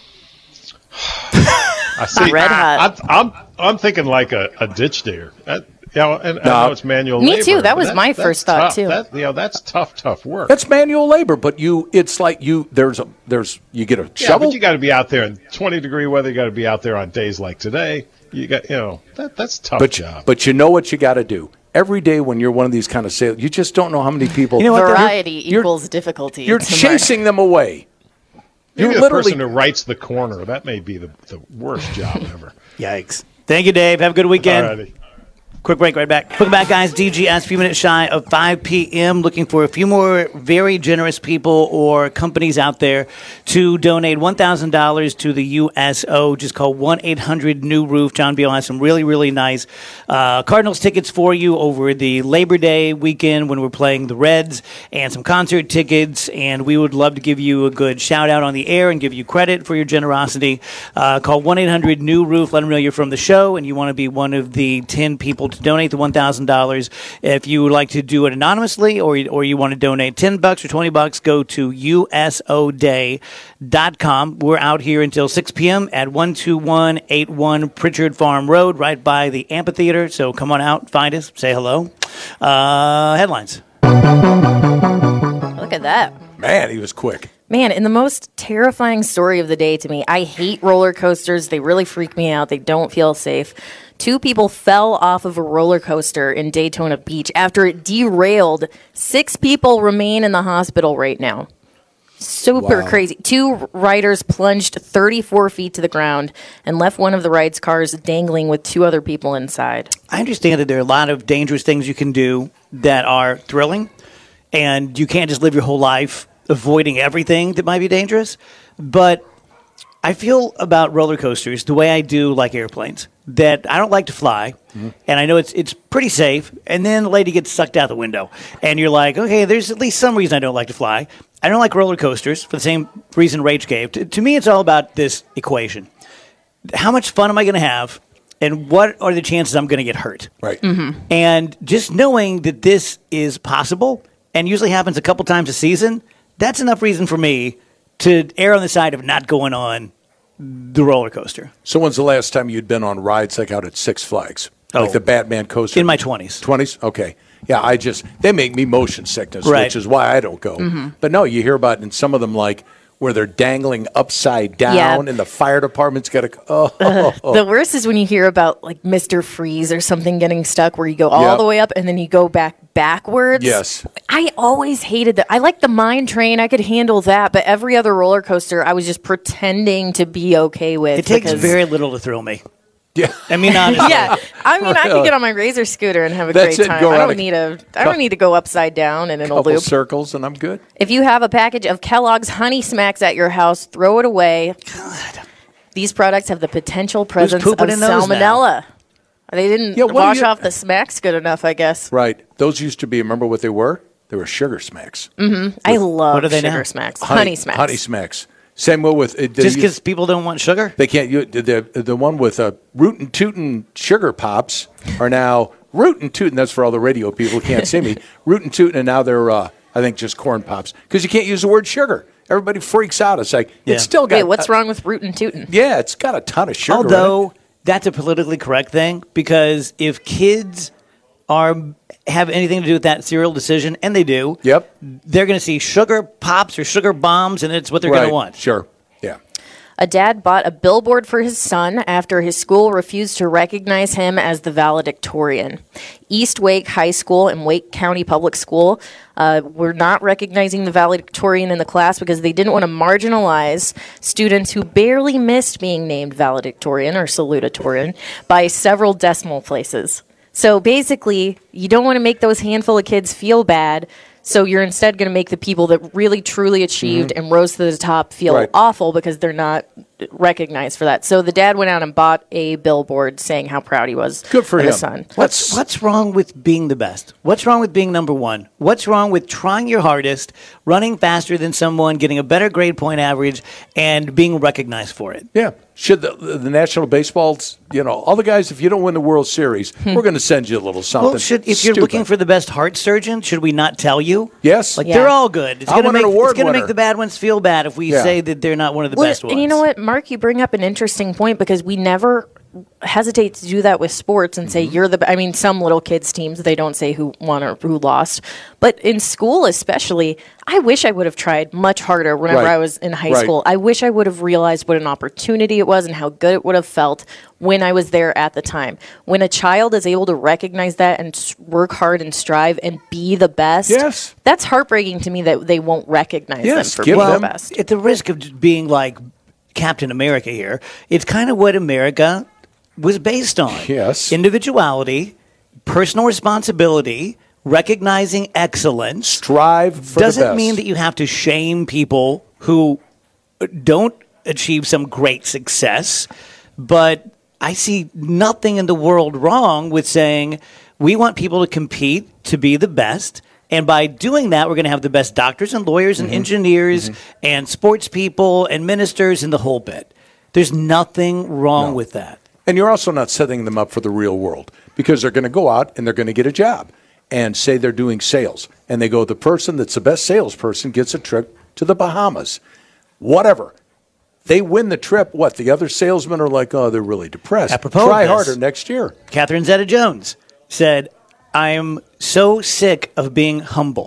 I see. Red hot. I'm, I'm, I'm thinking like a, a ditch digger. That, you know, and I No. know it's manual Me labor. too. That but was that's- my that's first thought, tough. too. That, you know, that's tough, tough work. That's manual labor, but you, it's like you, there's a, there's, you get a yeah, shovel. but you got to be out there in twenty degree weather. You got to be out there on days like today. You got, you know, that that's a tough but, job. but you know what you got to do. Every day when you're one of these kind of sales, you just don't know how many people. You know what, Variety You're- equals difficulty. You're to my- chasing them away. Maybe You're the literally person who writes the corner. That may be the, the worst job ever. Yikes. Thank you, Dave. Have a good weekend. Alrighty. Quick break, right back. Welcome back, guys. D G S, a few minutes shy of five p.m. Looking for a few more very generous people or companies out there to donate one thousand dollars to the U S O. Just call one eight hundred new roof. John Beal has some really, really nice uh, Cardinals tickets for you over the Labor Day weekend when we're playing the Reds and some concert tickets. And we would love to give you a good shout out on the air and give you credit for your generosity. Uh, call one eight hundred new roof. Let them know you're from the show and you want to be one of the ten people to donate the one thousand dollars. If you would like to do it anonymously or, or you want to donate ten bucks or twenty bucks, go to U S O day dot com. We're out here until six p.m. at one two one eight one Pritchard Farm Road, right by the amphitheater. So come on out, find us, say hello. Uh, headlines. Look at that. man. He was quick. Man, and the most terrifying story of the day to me, I hate roller coasters. They really freak me out. They don't feel safe. Two people fell off of a roller coaster in Daytona Beach after it derailed. Six people remain in the hospital right now. Super Wow. crazy. Two riders plunged thirty-four feet to the ground and left one of the ride's cars dangling with two other people inside. I understand that there are a lot of dangerous things you can do that are thrilling, and you can't just live your whole life avoiding everything that might be dangerous. But I feel about roller coasters the way I do like airplanes, that I don't like to fly, mm-hmm. and I know it's it's pretty safe, and then the lady gets sucked out the window, and you're like, okay, there's at least some reason I don't like to fly. I don't like roller coasters for the same reason Rach gave. To, to me, it's all about this equation. How much fun am I going to have, and what are the chances I'm going to get hurt? Right. Mm-hmm. And just knowing that this is possible and usually happens a couple times a season, that's enough reason for me to err on the side of not going on the roller coaster. So when's the last time you'd been on rides like out at Six Flags? Oh. Like the Batman coaster? In my twenties. twenties? Okay. Yeah, I just, they make me motion sickness, Right. which is why I don't go. Mm-hmm. But no, you hear about in some of them like where they're dangling upside down Yeah. and the fire department's got to, oh, oh, oh. The worst is when you hear about like Mister Freeze or something getting stuck where you go all Yep. the way up and then you go back backwards. Yes. I always hated that. I like the mine train. I could handle that. But every other roller coaster, I was just pretending to be okay with. It takes because- very little to thrill me. Yeah. I mean, honestly. Yeah, I mean, I could get on my Razor scooter and have a That's great it, time. go I around don't a need a. I don't need to go upside down and in a Couple loop. circles and I'm good. If you have a package of Kellogg's Honey Smacks at your house, throw it away. God. These products have the potential presence of pooping in those salmonella. They didn't Yeah, what do wash you- off the smacks good enough, I guess. Right. Those used to be, remember what they were? They were sugar smacks. I love What are they sugar now? smacks. Honey, smacks. Honey smacks. Same way with, uh, they Just use- because people don't want sugar? They can't. You, the the one with uh, rootin' tootin' sugar pops are now rootin' tootin'. That's for all the radio people who can't see me. Rootin' tootin', and now they're uh, I think just corn pops because you can't use the word sugar. Everybody freaks out. It's like Yeah. it's still got. Wait, what's uh, wrong with rootin' tootin'? Yeah, it's got a ton of sugar. in it. Although that's a politically correct thing, because if kids are have anything to do with that cereal decision, and they do, Yep. they're going to see sugar pops or sugar bombs, and it's what they're right, going to want. Sure. Yeah. A dad bought a billboard for his son after his school refused to recognize him as the valedictorian. East Wake High School and Wake County Public School uh, were not recognizing the valedictorian in the class because they didn't want to marginalize students who barely missed being named valedictorian or salutatorian by several decimal places. So basically, you don't want to make those handful of kids feel bad. So you're instead going to make the people that really truly achieved and rose to the top feel Right. awful because they're not recognized for that. So the dad went out and bought a billboard saying how proud he was Good for of him. his son. What's what's wrong with being the best? What's wrong with being number one? What's wrong with trying your hardest, running faster than someone, getting a better grade point average, and being recognized for it? Yeah. Should the, the National Baseball's, you know, all the guys, if you don't win the World Series, we're going to send you a little something. Well, should, if you're stupid. looking for the best heart surgeon, should we not tell you? Yes. Like Yeah. they're all good. It's I going to want an make award it's going to winner. make the bad ones feel bad if we Yeah. say that they're not one of the Well, best ones. and you know what, Mark, you bring up an interesting point because we never hesitate to do that with sports and say you're the b- I mean some little kids teams they don't say who won or who lost, but in school especially I wish I would have tried much harder whenever Right. I was in high Right. school. I wish I would have realized what an opportunity it was and how good it would have felt when I was there at the time. When a child is able to recognize that and s- work hard and strive and be the best, Yes. that's heartbreaking to me that they won't recognize Yes, them for give being them- the best. At the risk of just being like Captain America here, it's kind of what America was based on. Yes. Individuality, personal responsibility, recognizing excellence. Strive for the Doesn't best. mean that you have to shame people who don't achieve some great success, but I see nothing in the world wrong with saying we want people to compete to be the best. And by doing that, we're going to have the best doctors and lawyers and engineers and sports people and ministers and the whole bit. There's nothing wrong No. with that. And you're also not setting them up for the real world because they're going to go out and they're going to get a job and say they're doing sales. And they go, the person that's the best salesperson gets a trip to the Bahamas. Whatever. They win the trip. What? The other salesmen are like, oh, they're really depressed. Apropos Try of this. harder next year. Catherine Zeta-Jones said, I am so sick of being humble.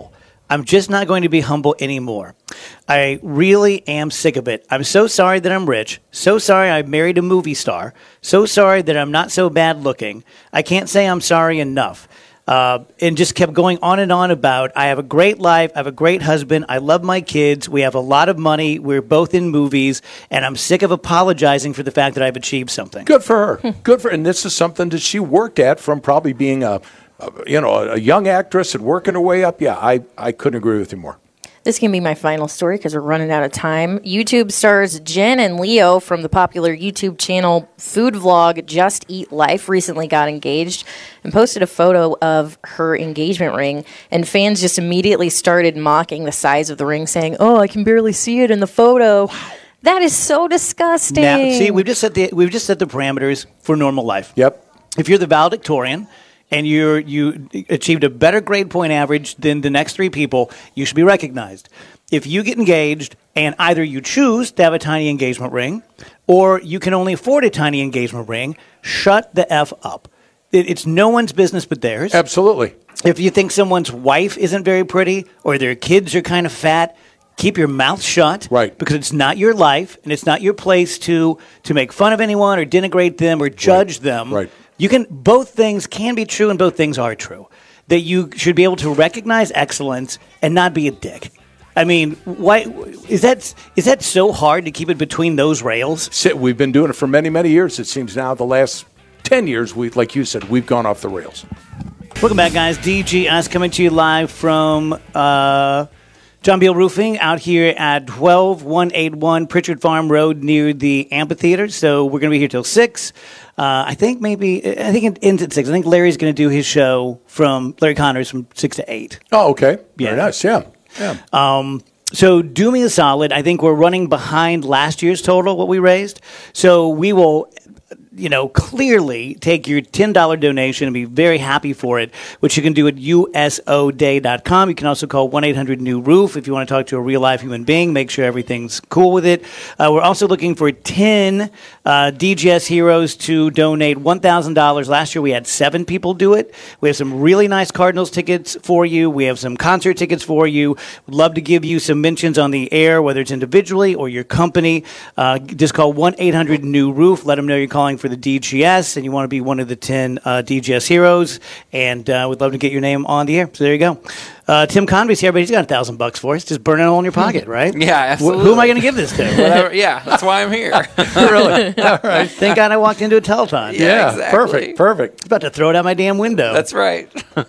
I'm just not going to be humble anymore. I really am sick of it. I'm so sorry that I'm rich. So sorry I married a movie star. So sorry that I'm not so bad looking. I can't say I'm sorry enough. Uh, and just kept going on and on about, I have a great life, I have a great husband, I love my kids, we have a lot of money, we're both in movies, and I'm sick of apologizing for the fact that I've achieved something. Good for her. Good for her. And this is something that she worked at from probably being a, a you know, a young actress and working her way up. Yeah, I, I couldn't agree with you more. This can be my final story because we're running out of time. YouTube stars Jen and Leo from the popular YouTube channel food vlog Just Eat Life recently got engaged and posted a photo of her engagement ring. And fans just immediately started mocking the size of the ring, saying, "Oh, I can barely see it in the photo." That is so disgusting. Now, see, we've just set the we've just set the parameters for normal life. Yep. If you're the valedictorian and you're you achieved a better grade point average than the next three people, you should be recognized. If you get engaged and either you choose to have a tiny engagement ring or you can only afford a tiny engagement ring, shut the F up. It, it's no one's business but theirs. Absolutely. If you think someone's wife isn't very pretty or their kids are kind of fat, keep your mouth shut. Right. Because it's not your life and it's not your place to to make fun of anyone or denigrate them or judge Right. them. Right. You can both things can be true and both things are true. That you should be able to recognize excellence and not be a dick. I mean, why is that is that so hard to keep it between those rails? Sit- We've been doing it for many, many years. It seems now the last ten years, we, like you said, we've gone off the rails. Welcome back, guys. D G S coming to you live from uh, John Beal Roofing out here at twelve one eighty-one Pritchard Farm Road near the amphitheater. So we're going to be here till six. Uh, I think maybe, I think it ends at six. I think Larry's going to do his show from, Larry Connors from six to eight. Oh, okay. Yeah. Very nice. Yeah. Yeah. Um, so do me a solid. I think we're running behind last year's total, what we raised. So we will, you know, clearly take your ten dollars donation and be very happy for it, which you can do at U S O day dot com. You can also call one eight hundred new roof if you want to talk to a real-life human being, make sure everything's cool with it. Uh, we're also looking for ten uh, D G S heroes to donate one thousand dollars. Last year we had seven people do it. We have some really nice Cardinals tickets for you. We have some concert tickets for you. Would love to give you some mentions on the air, whether it's individually or your company. Uh, just call one eight hundred new roof. Let them know you're calling for the D G S and you want to be one of the ten uh, D G S heroes, and uh, we'd love to get your name on the air. So there you go. Uh, Tim Convey's here, but he's got a thousand bucks for us. Just burn it all in your pocket, right? Yeah, absolutely. Wh- who am I going to give this to? Whatever. Yeah, that's why I'm here. Really? All right. Thank God I walked into a Telethon. Yeah. Yeah. exactly. Perfect. Perfect. I was about to throw it out my damn window. That's right.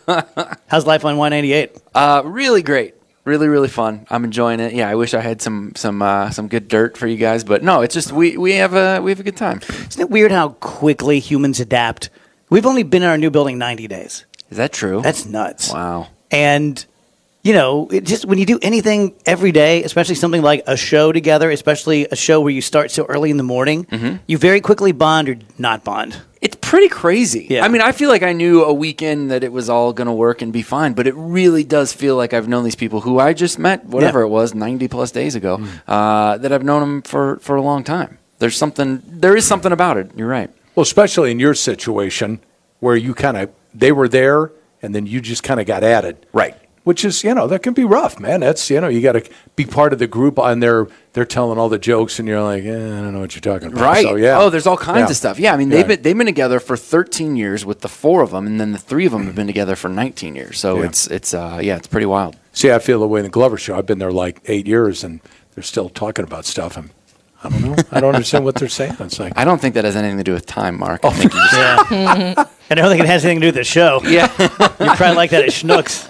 How's life on one eighty-eight? Uh, really great. Really, really fun. I'm enjoying it. Yeah, I wish I had some some uh, some good dirt for you guys, but no, it's just we, we have a we have a good time. Isn't it weird how quickly humans adapt? We've only been in our new building ninety days. Is that true? That's nuts. wow. And, you know, it just when you do anything every day, especially something like a show together, especially a show where you start so early in the morning, Mm-hmm. you very quickly bond or not bond. It's pretty crazy. Yeah. I mean, I feel like I knew a weekend that it was all going to work and be fine, but it really does feel like I've known these people who I just met, whatever Yeah. it was, ninety plus days ago, uh, that I've known them for, for a long time. There's something, there is something about it. You're right. Well, especially in your situation where you kind of, they were there and then you just kind of got added. Right. Which is, you know, that can be rough, man. That's, you know, you got to be part of the group and they're, they're telling all the jokes and you're like, eh, I don't know what you're talking about. Right. So, yeah. Oh, there's all kinds Yeah. of stuff. Yeah. I mean, Yeah. they've been they've been together for thirteen years with the four of them, and then the three of them have been together for nineteen years. So Yeah. it's it's uh yeah, it's pretty wild. See, I feel the way in the Glover show. I've been there like eight years and they're still talking about stuff. And I don't know. I don't understand what they're saying. It's like, I don't think that has anything to do with time, Mark. Oh. I think you just, Yeah. I don't think it has anything to do with the show. yeah. You probably like that at Schnucks.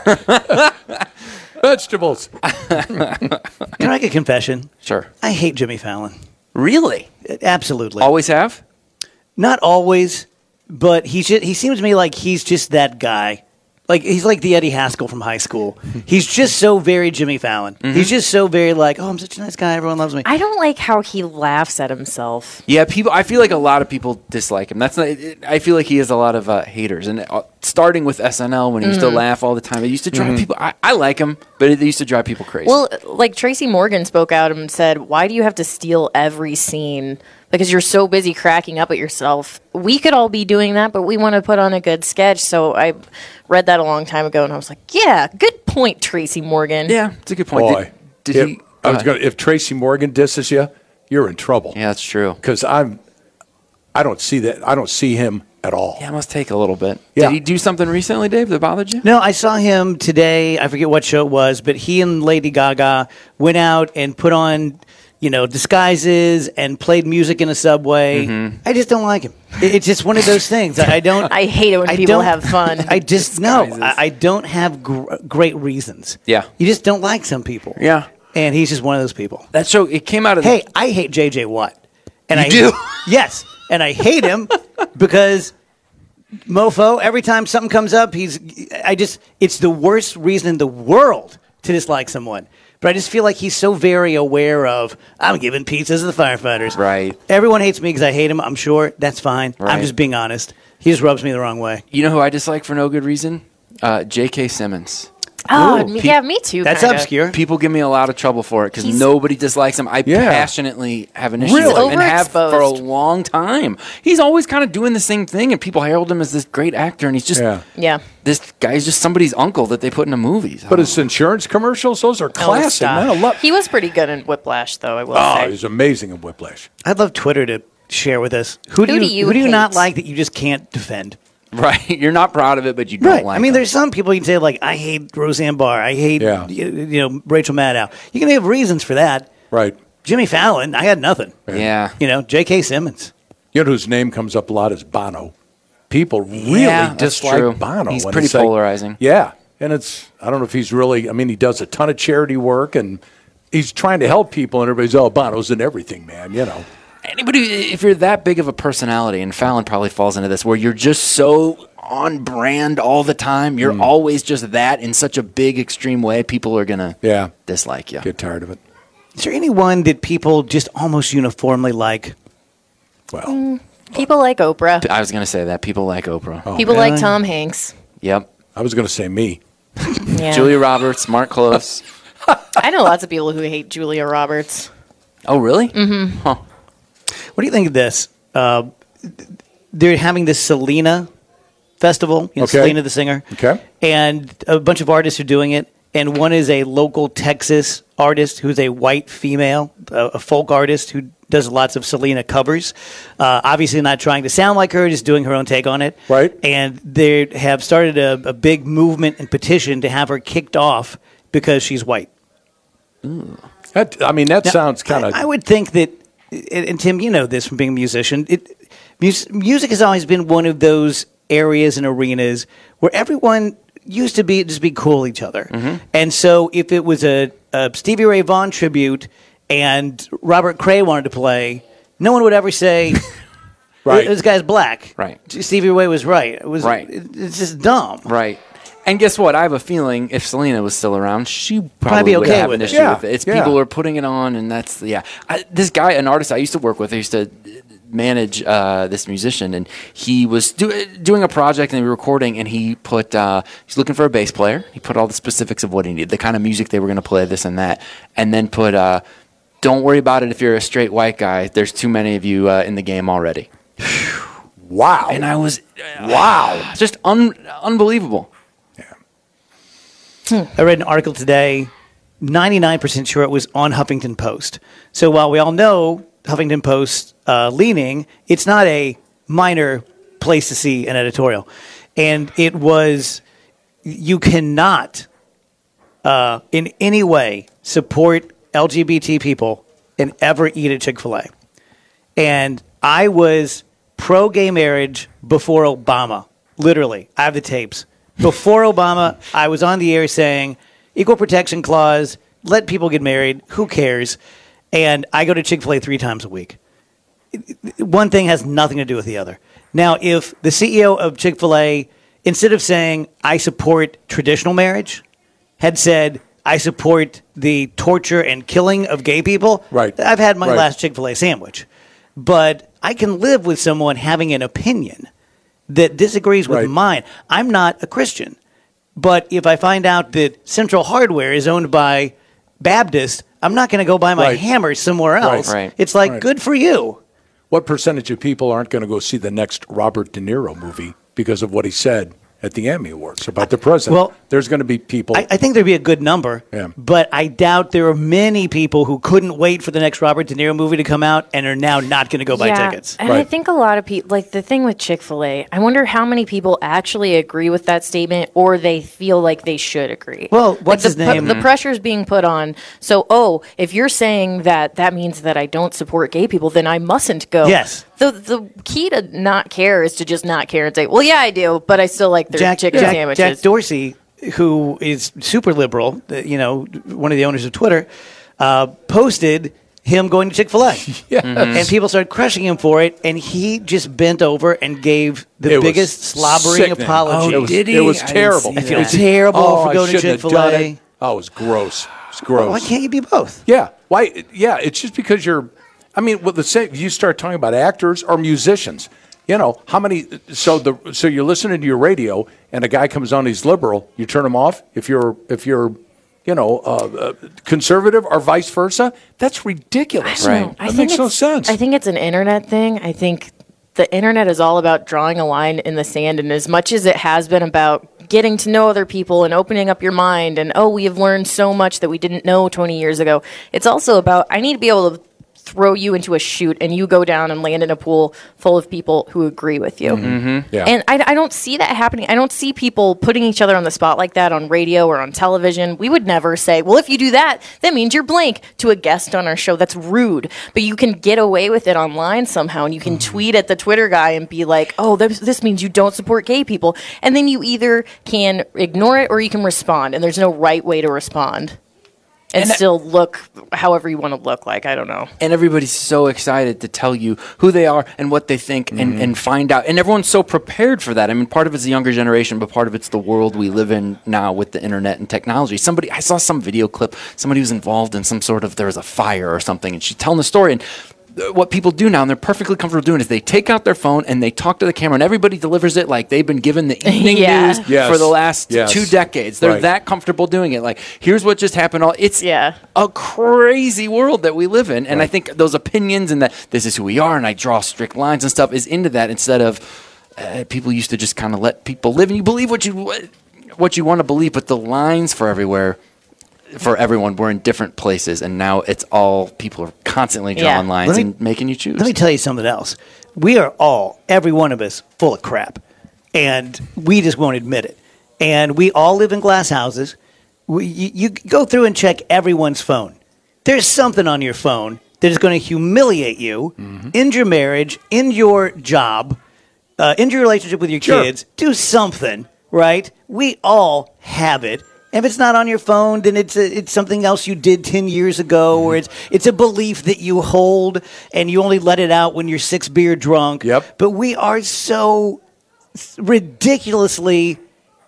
yeah. vegetables. Can I make a confession? Sure. I hate Jimmy Fallon. Really? Absolutely. Always have? Not always, but he just, he seems to me like he's just that guy. Like he's like the Eddie Haskell from high school. He's just so very Jimmy Fallon. Mm-hmm. He's just so very like, oh, I'm such a nice guy. Everyone loves me. I don't like how he laughs at himself. Yeah, people. I feel like a lot of people dislike him. That's not. It, I feel like he has a lot of uh, haters, and uh, starting with S N L when he used to laugh all the time, it used to drive people. I, I like him, but it used to drive people crazy. Well, like Tracy Morgan spoke out and said, "Why do you have to steal every scene because you're so busy cracking up at yourself. We could all be doing that, but we want to put on a good sketch. So I read that a long time ago, and I was like, yeah, good point, Tracy Morgan. Yeah, it's a good point. Boy, did, did if, he? I was uh, gonna, if Tracy Morgan disses you, you're in trouble. Yeah, that's true. Because I'm, I don't see that. I don't see him at all. Yeah, it must take a little bit. Yeah. Did he do something recently, Dave, that bothered you? No, I saw him today. I forget what show it was, but he and Lady Gaga went out and put on, you know, disguises and played music in a subway. Mm-hmm. I just don't like him. It- It's just one of those things. I I don't. I hate it when I people don't- have fun. I just no. Disguises. I, I don't have gr- great reasons. Yeah. you just don't like some people. Yeah. and he's just one of those people. That show, it came out of Hey, I hate J J Watt, and You I do? yes, and I hate him because. Mofo, every time something comes up, he's. I just. It's the worst reason in the world to dislike someone. But I just feel like he's so very aware of, I'm giving pizzas to the firefighters. Right. Everyone hates me because I hate him. I'm sure. That's fine. I'm Right. just being honest. He just rubs me the wrong way. You know who I dislike for no good reason? Uh, J K. Simmons. Oh, Ooh, me- pe- yeah, me too. That's kinda. obscure. People give me a lot of trouble for it because He's- nobody dislikes him. I Yeah. passionately have an issue Really? with him and have for a Overexposed. long time. He's always kind of doing the same thing, and people herald him as this great actor, and he's just Yeah. Yeah. this guy's just somebody's uncle that they put into movies. But his insurance commercials, those are Oh, classic, stop. man. I love. He was pretty good in Whiplash, though, I will Oh, say. he's amazing in Whiplash. I'd love Twitter to share with us. Who do Who you, do you who do you not hate? like that you just can't defend? right, you're not proud of it, but you don't Right. like. I mean, him. there's some people you can say, like, I hate Roseanne Barr. I hate, Yeah. you, you know, Rachel Maddow. You can have reasons for that. Right. Jimmy Fallon, I had nothing. yeah. You know, J K. Simmons. You know whose name comes up a lot is Bono. People really Yeah, that's dislike true. Bono. He's and pretty it's like- polarizing. Yeah, and it's I don't know if he's really. I mean, he does a ton of charity work and he's trying to help people, and everybody's oh, Bono's in everything, man. You know. Anybody, if you're that big of a personality, and Fallon probably falls into this, where you're just so on brand all the time, you're always just that in such a big, extreme way, people are gonna Yeah. dislike you. Get tired of it. Is there anyone that people just almost uniformly like? Well, People like Oprah. I was gonna say that people like Oprah. Oh, People really? like Tom Hanks. Yep. I was going to say me. Yeah. Julia Roberts, Mark Close. I know lots of people who hate Julia Roberts. Oh, really? Mm-hmm. Huh. What do you think of this? Uh, they're having this Selena festival, you know, Okay. Selena the singer. Okay. And a bunch of artists are doing it. And one is a local Texas artist who's a white female, a, a folk artist who does lots of Selena covers. Uh, obviously not trying to sound like her, just doing her own take on it. Right. And they have started a, a big movement and petition to have her kicked off because she's white. That, I mean, that Now, sounds kind of. I, I would think that, and, and Tim, you know this from being a musician. It, mus- music has always been one of those areas and arenas where everyone used to be just be cool with each other. Mm-hmm. And so, if it was a, a Stevie Ray Vaughan tribute and Robert Cray wanted to play, no one would ever say, Right. "This guy's black." Right. Stevie Ray was right. It was Right. it- it's just dumb. Right. And guess what? I have a feeling if Selena was still around, she probably be would okay have with an it. issue Yeah, with it. It's yeah. people are putting it on, and that's yeah. I, this guy, an artist I used to work with, I used to manage uh, this musician, and he was do, doing a project and they were recording, and he put uh, he's looking for a bass player. He put all the specifics of what he needed, the kind of music they were going to play, this and that, and then put. Uh, Don't worry about it if you're a straight white guy. There's too many of you uh, in the game already. wow. And I was wow. just un- unbelievable. I read an article today, ninety-nine percent sure it was on Huffington Post. So while we all know Huffington Post uh, leaning, it's not a minor place to see an editorial. And it was, you cannot uh, in any way support L G B T people and ever eat at Chick-fil-A. And I was pro-gay marriage before Obama. Literally. I have the tapes. Before Obama, I was on the air saying, equal protection clause, let people get married, who cares? And I go to Chick-fil-A three times a week. One thing has nothing to do with the other. Now, if the C E O of Chick-fil-A, instead of saying, I support traditional marriage, had said, I support the torture and killing of gay people, Right. I've had my Right. last Chick-fil-A sandwich. But I can live with someone having an opinion that disagrees with Right. mine. I'm not a Christian. But if I find out that Central Hardware is owned by Baptist, I'm not going to go buy my Right. hammer somewhere else. Right. It's like, Right. good for you. what percentage of people aren't going to go see the next Robert De Niro movie because of what he said at the Emmy Awards about the president? Well, there's going to be people. I, I think there'd be a good number, Yeah. but I doubt there are many people who couldn't wait for the next Robert De Niro movie to come out and are now not going to go buy yeah, tickets. And I Right. think a lot of people, like the thing with Chick-fil-A, I wonder how many people actually agree with that statement or they feel like they should agree. Well, Like, what's the, his name? The pressure's being put on. So, oh, if you're saying that that means that I don't support gay people, then I mustn't go. Yes. The the key to not care is to just not care and say, well, yeah, I do, but I still like their Jack, chicken Jack, sandwiches. Jack Dorsey, who is super liberal, uh, you know, one of the owners of Twitter, uh, posted him going to Chick-fil-A. Yes. And people started crushing him for it, and he just bent over and gave the It was biggest slobbering sickening. apology. it was, did he? It was I didn't terrible. see I feel that. terrible Oh, for I going to shouldn't have done Chick-fil-A. it. Oh, it was gross. It's gross. Why can't you be both? Yeah. Why? Yeah. It's just because you're. I mean, well, the same. You start talking about actors or musicians. You know how many? So the so you're listening to your radio, and a guy comes on. He's liberal. You turn him off. If you're if you're, you know, uh, uh, conservative or vice versa. That's ridiculous. I don't Right. know. I That think makes no it's- sense. I think it's an internet thing. I think the internet is all about drawing a line in the sand, and as much as it has been about getting to know other people and opening up your mind, and oh, we have learned so much that we didn't know twenty years ago. It's also about I need to be able to throw you into a chute and you go down and land in a pool full of people who agree with you. Mm-hmm. Yeah. And I, I don't see that happening. I don't see people putting each other on the spot like that on radio or on television. We would never say, well, if you do that, that means you're blank to a guest on our show. That's rude. But you can get away with it online somehow, and you can Mm-hmm. tweet at the Twitter guy and be like, oh, this, this means you don't support gay people. And then you either can ignore it or you can respond. And there's no right way to respond. And, And I- still look however you want to look like. I don't know. And everybody's so excited to tell you who they are and what they think and, and find out. And everyone's so prepared for that. I mean, part of it's the younger generation, but part of it's the world we live in now with the internet and technology. Somebody, I saw some video clip, somebody was involved in some sort of, there was a fire or something, and she's telling the story. And uh, what people do now, and they're perfectly comfortable doing, is they take out their phone and they talk to the camera, and everybody delivers it like they've been given the evening Yeah. news Yes. for the last Yes. two decades. They're Right. that comfortable doing it. Like, here's what just happened. All It's Yeah. a crazy world that we live in. And I think those opinions and that this is who we are and I draw strict lines and stuff is into that instead of uh, people used to just kind of let people live and you believe what you what you want to believe, but the lines for everywhere for everyone were in different places, and now it's all people are constantly drawing Yeah. lines Let me- and making you choose. Let me tell you something else. We are all, every one of us, full of crap. And we just won't admit it. And we all live in glass houses. We, you, you go through and check everyone's phone. There's something on your phone that is going to humiliate you, end your marriage, end your job, uh, end your relationship with your Sure. kids. Do something, right? We all have it. If it's not on your phone, then it's a, it's something else you did ten years ago, or it's it's a belief that you hold, and you only let it out when you're six beer drunk. Yep. But we are so ridiculously,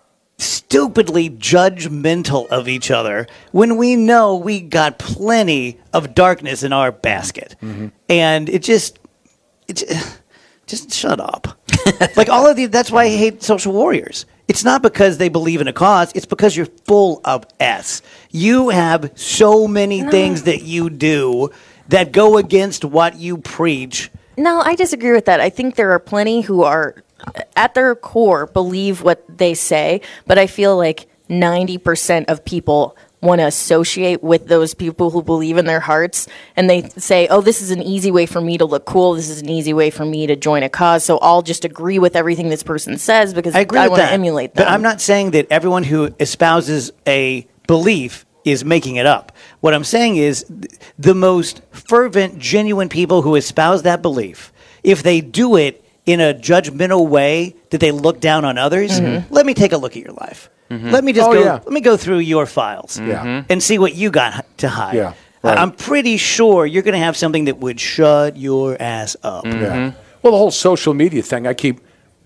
stupidly judgmental of each other when we know we got plenty of darkness in our basket, and it just it just shut up. Like all of the, that's why I hate social warriors. It's not because they believe in a cause. It's because you're full of S. You have so many things that you do that go against what you preach. No, I disagree with that. I think there are plenty who are, at their core, believe what they say, but I feel like ninety percent of people want to associate with those people who believe in their hearts, and they say, oh, this is an easy way for me to look cool, this is an easy way for me to join a cause, so I'll just agree with everything this person says because I agree I with want that. to emulate them. But I'm not saying that everyone who espouses a belief is making it up. What I'm saying is th- the most fervent, genuine people who espouse that belief, if they do it in a judgmental way that they look down on others, let me take a look at your life. Let me just Oh, go. yeah. Let me go through your files, Yeah. and see what you got to hide. Yeah, right. I'm pretty sure you're going to have something that would shut your ass up. Yeah. Well, the whole social media thing, I keep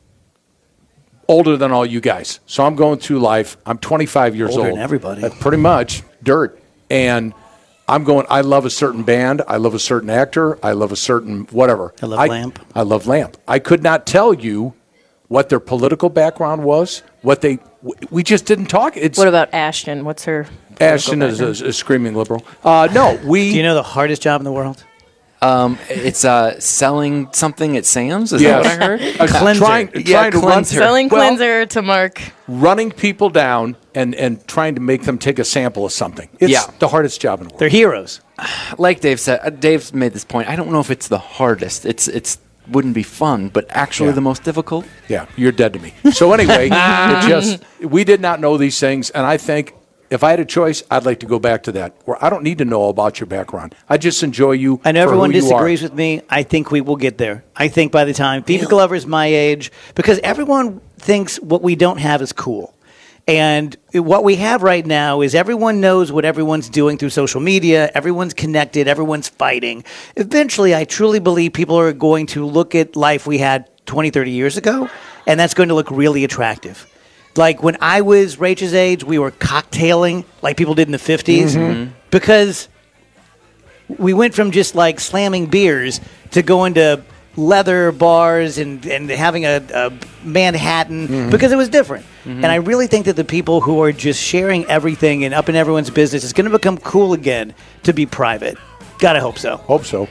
older than all you guys. So I'm going through life. I'm twenty-five years Older old. than everybody. Uh, pretty much dirt. And I'm going, I love a certain band. I love a certain actor. I love a certain whatever. I love Lamp. I love Lamp. I could not tell you what their political background was, what they, w- we just didn't talk. It's What about Ashton? What's her? Ashton is a, a screaming liberal. Uh, no, we. Do you know the hardest job in the world? Um, it's uh, selling something at Sam's. Is Yes. that what I heard? Uh, Cleanser. Trying, Yeah, trying to run, cleanser. Selling well, cleanser to Mark. running people down and, and trying to make them take a sample of something. It's Yeah. the hardest job in the world. They're heroes. Like Dave said, uh, Dave's made this point. I don't know if it's the hardest. It's it's wouldn't be fun, but actually Yeah. the most difficult. Yeah, you're dead to me. So anyway, it just we did not know these things, and I think if I had a choice, I'd like to go back to that, where I don't need to know all about your background. I just enjoy you. I know for everyone who you are. disagrees with me. I think we will get there. I think by the time Phoebe Glover's my age, because everyone thinks what we don't have is cool. And what we have right now is everyone knows what everyone's doing through social media. Everyone's connected. Everyone's fighting. Eventually, I truly believe people are going to look at life we had twenty, thirty years ago, and that's going to look really attractive. Like when I was Rachel's age, we were cocktailing like people did in the fifties because we went from just like slamming beers to going to leather bars and, and having a, a Manhattan because it was different. And I really think that the people who are just sharing everything and up in everyone's business is going to become cool again to be private. Gotta hope so. Hope so.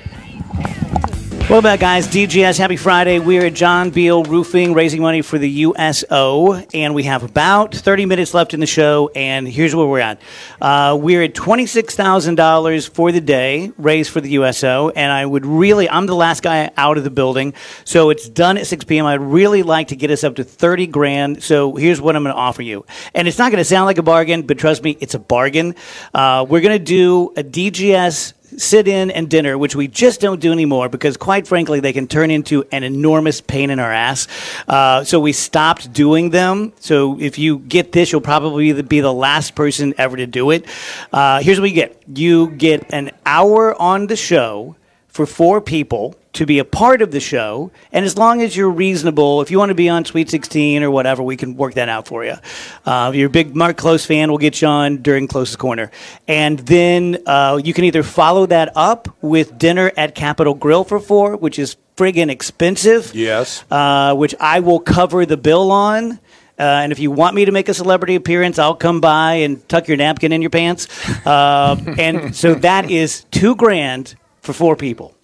What about, guys? D G S, happy Friday. We're at John Beal Roofing, raising money for the U S O, and we have about thirty minutes left in the show, and here's where we're at. Uh, we're at twenty-six thousand dollars for the day, raised for the U S O, and I would really, I'm the last guy out of the building, so it's done at six p.m. I'd really like to get us up to thirty grand, so here's what I'm going to offer you. And it's not going to sound like a bargain, but trust me, it's a bargain. Uh, we're going to do a D G S sit-in and dinner, which we just don't do anymore because, quite frankly, they can turn into an enormous pain in our ass. Uh, so we stopped doing them. So if you get this, you'll probably be the last person ever to do it. Uh, here's what you get. You get an hour on the show for four people to be a part of the show, and as long as you're reasonable, if you want to be on Sweet sixteen or whatever, we can work that out for you. Uh, if you're a big Mark Close fan, we'll get you on during Close's Corner. And then uh, you can either follow that up with dinner at Capitol Grill for four, which is friggin' expensive. Yes. Uh, which I will cover the bill on. Uh, and if you want me to make a celebrity appearance, I'll come by and tuck your napkin in your pants. Uh, and so that is two grand for four people.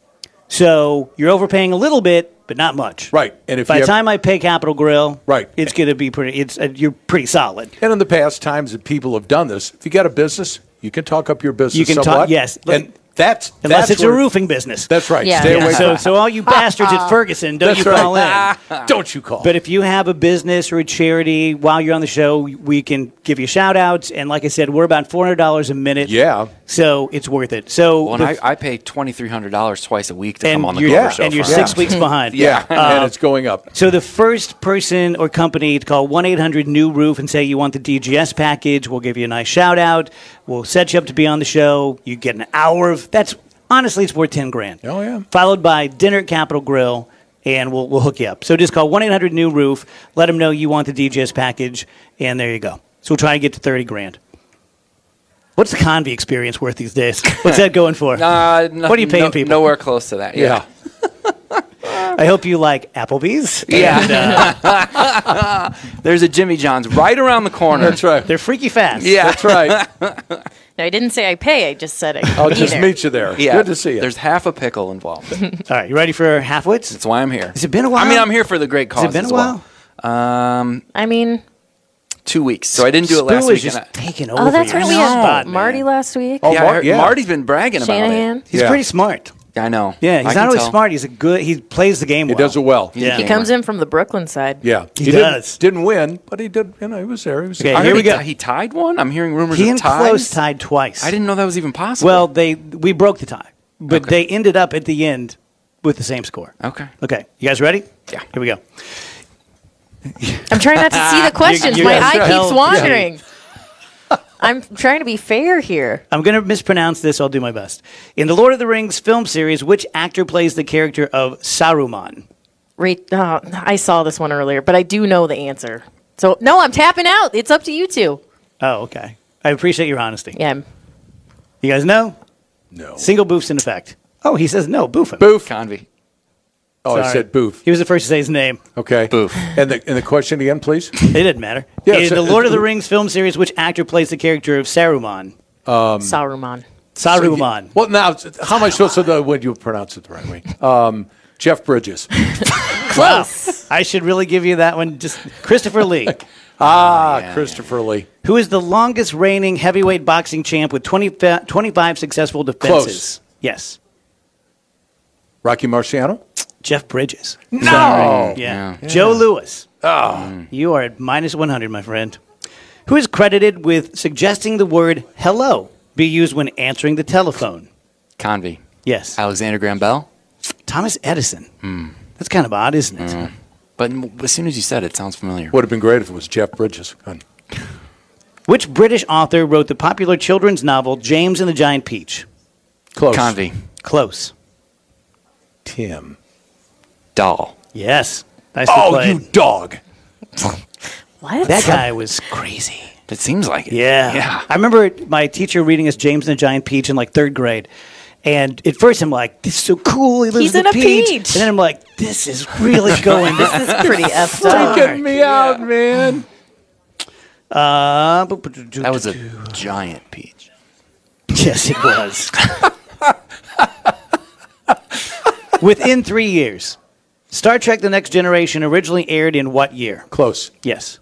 So you're overpaying a little bit, but not much. Right. And if by you the have- time I pay Capitol Grill, Right. it's going to be pretty. It's uh, you're pretty solid. And in the past times that people have done this, if you got a business, you can talk up your business You can talk- somewhat. yes. And that's Unless that's it's where- a roofing business. That's right. Yeah. Stay Yeah. away So, from so all you bastards at Ferguson, don't That's you call right. in. Don't you call. But if you have a business or a charity, while you're on the show, we can give you shout outs. And like I said, we're about four hundred dollars a minute. Yeah. So it's worth it. So Well, and the- I, I pay twenty-three hundred dollars twice a week to and come on the you're, Clover yeah, Show. and you're for six us. weeks behind. yeah, and it's going up. So the first person or company to call one eight hundred new roof and say you want the D G S package, we'll give you a nice shout out. We'll set you up to be on the show. You get an hour of that's honestly it's worth ten grand. Oh, yeah. Followed by dinner at Capitol Grill, and we'll we'll hook you up. So just call one eight hundred new roof. Let them know you want the D G S package, and there you go. So we'll try to get to thirty grand. What's the Convy experience worth these days? What's that going for? Uh, no, What are you paying no- people? Nowhere close to that. Yeah. I hope you like Applebee's. Yeah. And, uh, There's a Jimmy John's right around the corner. That's right. they're freaky fast. Yeah. That's right. No, I didn't say I pay. I just said I I'll be just there. meet you there. Yeah. Good to see you. There's half a pickle involved. All right, you ready for halfwits? That's why I'm here. Has it been a while? I mean, I'm here for the great cause Has it been as a while? well. Um, I mean, two weeks. So I didn't do it last Spoo week. is just and I- taking over. oh, that's your right. We spot, had Marty man. last week. Oh, yeah, I Mar- heard- yeah. Marty's been bragging about Shanahan. it. He's Yeah. pretty smart. I know. Yeah, I he's can not only tell. smart. He's a good. He plays the game He well. does it well. Yeah. He comes in from the Brooklyn side. Yeah. He didn't- does. Didn't win, but he did. You know, he was there. He was Okay, I here heard we he go. ti- He tied one. I'm hearing rumors He of and ties. Close tied twice. I didn't know that was even possible. Well, they we broke the tie, but Okay. they ended up at the end with the same score. Okay. Okay, you guys ready? Yeah. Here we go. I'm trying not to see the questions. you My guys eye are keeps held- wandering. I'm trying to be fair here. I'm going to mispronounce this. I'll do my best. In the Lord of the Rings film series, which actor plays the character of Saruman? Rate, oh, I saw this one earlier, but I do know the answer. So, no, I'm tapping out. It's up to you two. Oh, okay. I appreciate your honesty. Yeah. I'm- You guys know? No. Single boofs in effect. Oh, he says no. Boof him. Boof. Convy. Oh, I Sorry. said boof. He was the first to say his name. Okay. Boof. And the and the question again, please. It didn't matter. Yeah, In so- the Lord of the Rings film series, which actor plays the character of Saruman? Saruman. Saruman. Well, now, how am I supposed to know when you pronounce it the right way? Um, Jeff Bridges. Close. I should really give you that one. Just Christopher Lee. Ah, yeah, Christopher yeah. Lee. Who is the longest reigning heavyweight boxing champ with twenty, twenty-five successful defenses? Close. Yes. Rocky Marciano? Jeff Bridges. No. Sorry. Yeah. Yeah. yeah. Joe Louis. Oh. You are at minus one hundred, my friend. Who is credited with suggesting the word hello be used when answering the telephone? Convy. Yes. Alexander Graham Bell? Thomas Edison. Mm. That's kind of odd, isn't it? Mm. But as soon as you said it, it sounds familiar. Would have been great if it was Jeff Bridges. Which British author wrote the popular children's novel James and the Giant Peach? Close. Convy. Close. Tim. Dahl. Yes. Nicely Oh, played. you dog. What? That guy was crazy. It seems like it. Yeah. Yeah. I remember my teacher reading us James and the Giant Peach in like third grade. And at first I'm like, this is so cool. He lives He's in, in a a peach. peach. And then I'm like, this is really going. This is pretty effed up. Freaking me out, man. Uh, That was a giant peach. Yes, it was. Within three years, Star Trek The Next Generation originally aired in what year? Close. Yes.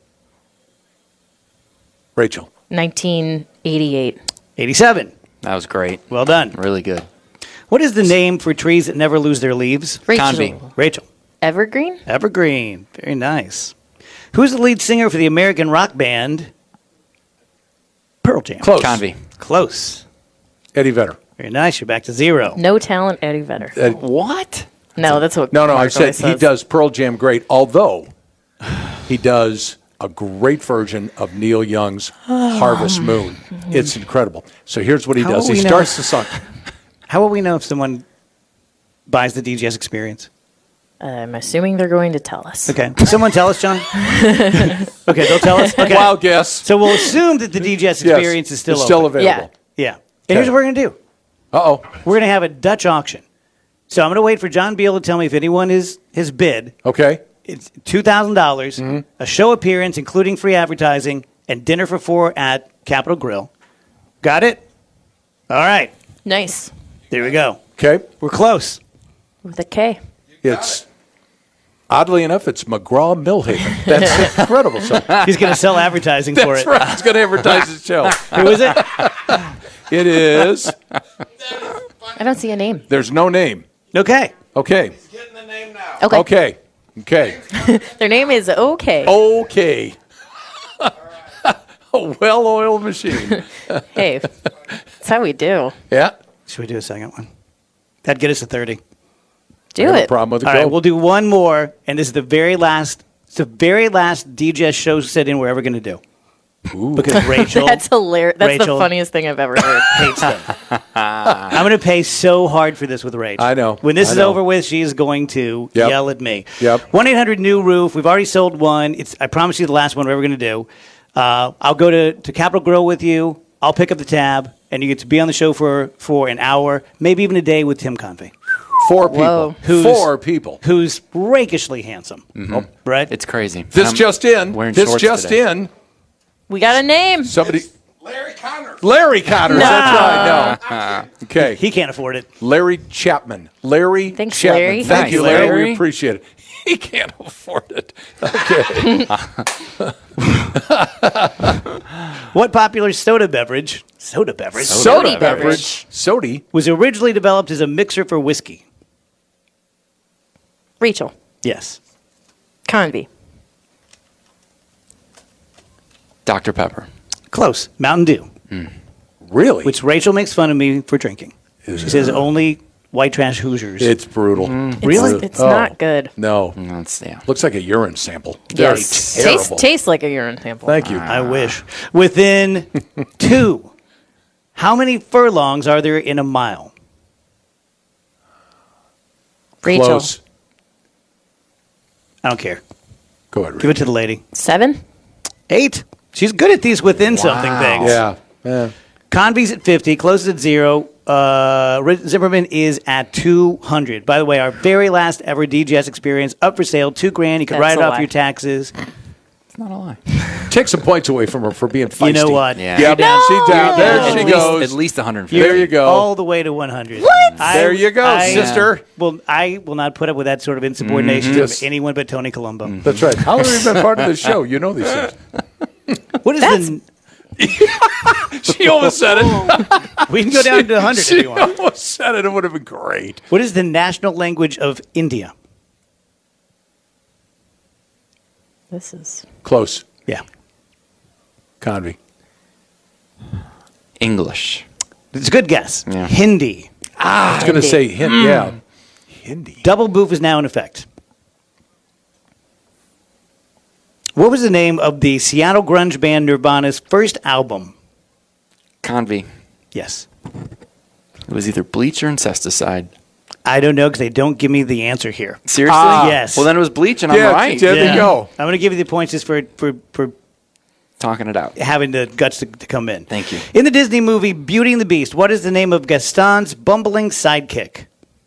Rachel. nineteen eighty-eight. eighty-seven. That was great. Well done. Really good. What is the name for trees that never lose their leaves? Rachel. Convy. Rachel. Evergreen? Evergreen. Very nice. Who's the lead singer for the American rock band Pearl Jam? Close. Convy. Close. Eddie Vedder. Very nice. You're back to zero. No talent, Eddie Vedder. Ed- What? No, that's what no, no, I Mark said always he says. does Pearl Jam great, although he does a great version of Neil Young's Harvest Moon. It's incredible. So here's what he How does. will He we know? starts the song. How will we know if someone buys the D J S experience? I'm assuming they're going to tell us. Okay. Will someone tell us, John? Okay, they'll tell us. Okay. Wild guess. So we'll assume that the D J S Yes, experience is still it's open. still available. Yeah. And here's what we're going to do. Uh-oh. We're going to have a Dutch auction. So I'm going to wait for John Beal to tell me if anyone is has bid. Okay. It's two thousand dollars, Mm-hmm. a show appearance, including free advertising, and dinner for four at Capitol Grill. Got it? All right. Nice. There we go. Okay. We're close. With a K. It's, oddly enough, it's McGraw Millhaven. That's incredible. So He's going to sell advertising for that's it. right. He's going to advertise his show. Who is it? It is. I don't see a name. There's no name. Okay. Okay. Getting the name now. Okay. Okay. Okay. Their name is OK. Okay. A well-oiled machine. Hey, that's how we do. Yeah. Should we do a second one? That'd get us to thirty. Do No it. problem with the All go. right, we'll do one more, and this is the very last. It's the very last D J S show sit-in we're ever going to do. Because Rachel That's hilarious. That's Rachel the funniest thing I've ever heard. hates them. I'm going to pay so hard for this with Rachel. I know. When this I is know. over with, she is going to Yep. yell at me. Yep. one eight hundred new roof. We've already sold one. It's. I promise you the last one we're ever going to do. Uh, I'll go to, to Capitol Grill with you. I'll pick up the tab, and you get to be on the show for, for an hour, maybe even a day with Tim Convey, Four people. Whoa. Who's- Four people. who's rakishly handsome. Mm-hmm. Right? It's crazy. This I'm just in. wearing This shorts just today. in. We got a name. Somebody. Larry Connors. Larry Connors. That's right. No. Okay. He can't afford it. Larry Chapman. Larry Thanks, Chapman. Larry. Thank Thanks, you, Larry. Larry. We appreciate it. He can't afford it. Okay. What popular soda beverage, soda beverage, Soda Soda beverage. Sody. was originally developed as a mixer for whiskey? Rachel. Yes. Convy. Doctor Pepper. Close. Mountain Dew, Really? which Rachel makes fun of me for drinking. She says only white trash Hoosiers. It's brutal. It's, Really? It's Oh. not good. No. That's yeah. Looks like a urine sample. Very Yes. terrible. Tastes, tastes like a urine sample. Thank you. I wish. Within two, how many furlongs are there in a mile? Rachel. Close. I don't care. Go ahead, Give it to the lady. Seven? Eight. She's good at these within something things. Yeah. Yeah. Convy's at fifty, closes at zero. Uh, Ri- Zimmerman is at two hundred. By the way, our very last ever D J S experience up for sale, two grand. You can That's write it a off lie. your taxes. not a lie. Take some points away from her for being feisty. You know what? Yeah. Yeah, No! she's down. There At she least, goes. At least one hundred fifty. There you go. All the way to one hundred. What? I- There you go, I- sister. Well, I will not put up with that sort of insubordination Yes. of anyone but Tony Colombo. That's right. How long have you been part of the show? You know these things. What is the? She almost said it. We can go down to one hundred if She you want. almost said it. It would have been great. What is the national language of India? This is Close. Yeah, Convy. English. it's a good guess. Yeah. Hindi. I was going to Hindi. say Hindi. Yeah. Hindi. Double boof is now in effect. What was the name of the Seattle grunge band Nirvana's first album? Convy. Yes. It was either bleach or incesticide. I don't know because they don't give me the answer here. Seriously? Ah. Yes. Well, then it was bleach, and Yeah, I'm right. There you go. I'm going to give you the points just for, for, for Talking it out. having the guts to, to come in. Thank you. In the Disney movie Beauty and the Beast, what is the name of Gaston's bumbling sidekick?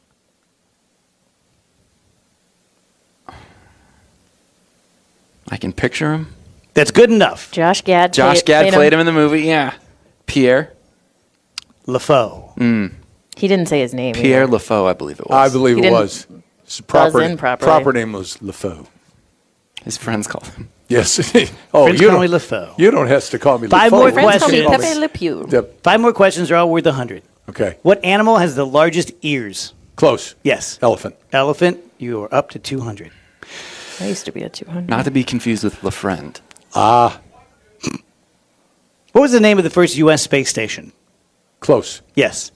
I can picture him. That's good enough. Josh Gad. Josh played, Gad played played him in the movie. Yeah. Pierre. LaFoe. He didn't say his name. Pierre either. LaFoe, I believe it was. I believe He it didn't was. His proper, in properly. proper name was LaFoe. His friends called him. Yes. oh, Friends you call don't, me LaFoe. You don't have to call me Five LaFoe. more Friends call me questions. Pepe Le Pew. Yep. Five more questions are all worth one hundred. Okay. What animal has the largest ears? Close. Yes. Elephant. Elephant. You are up to two hundred. I used to be a two hundred. Not to be confused with LaFriend. Ah, What was the name of the first U S space station? close. Yes.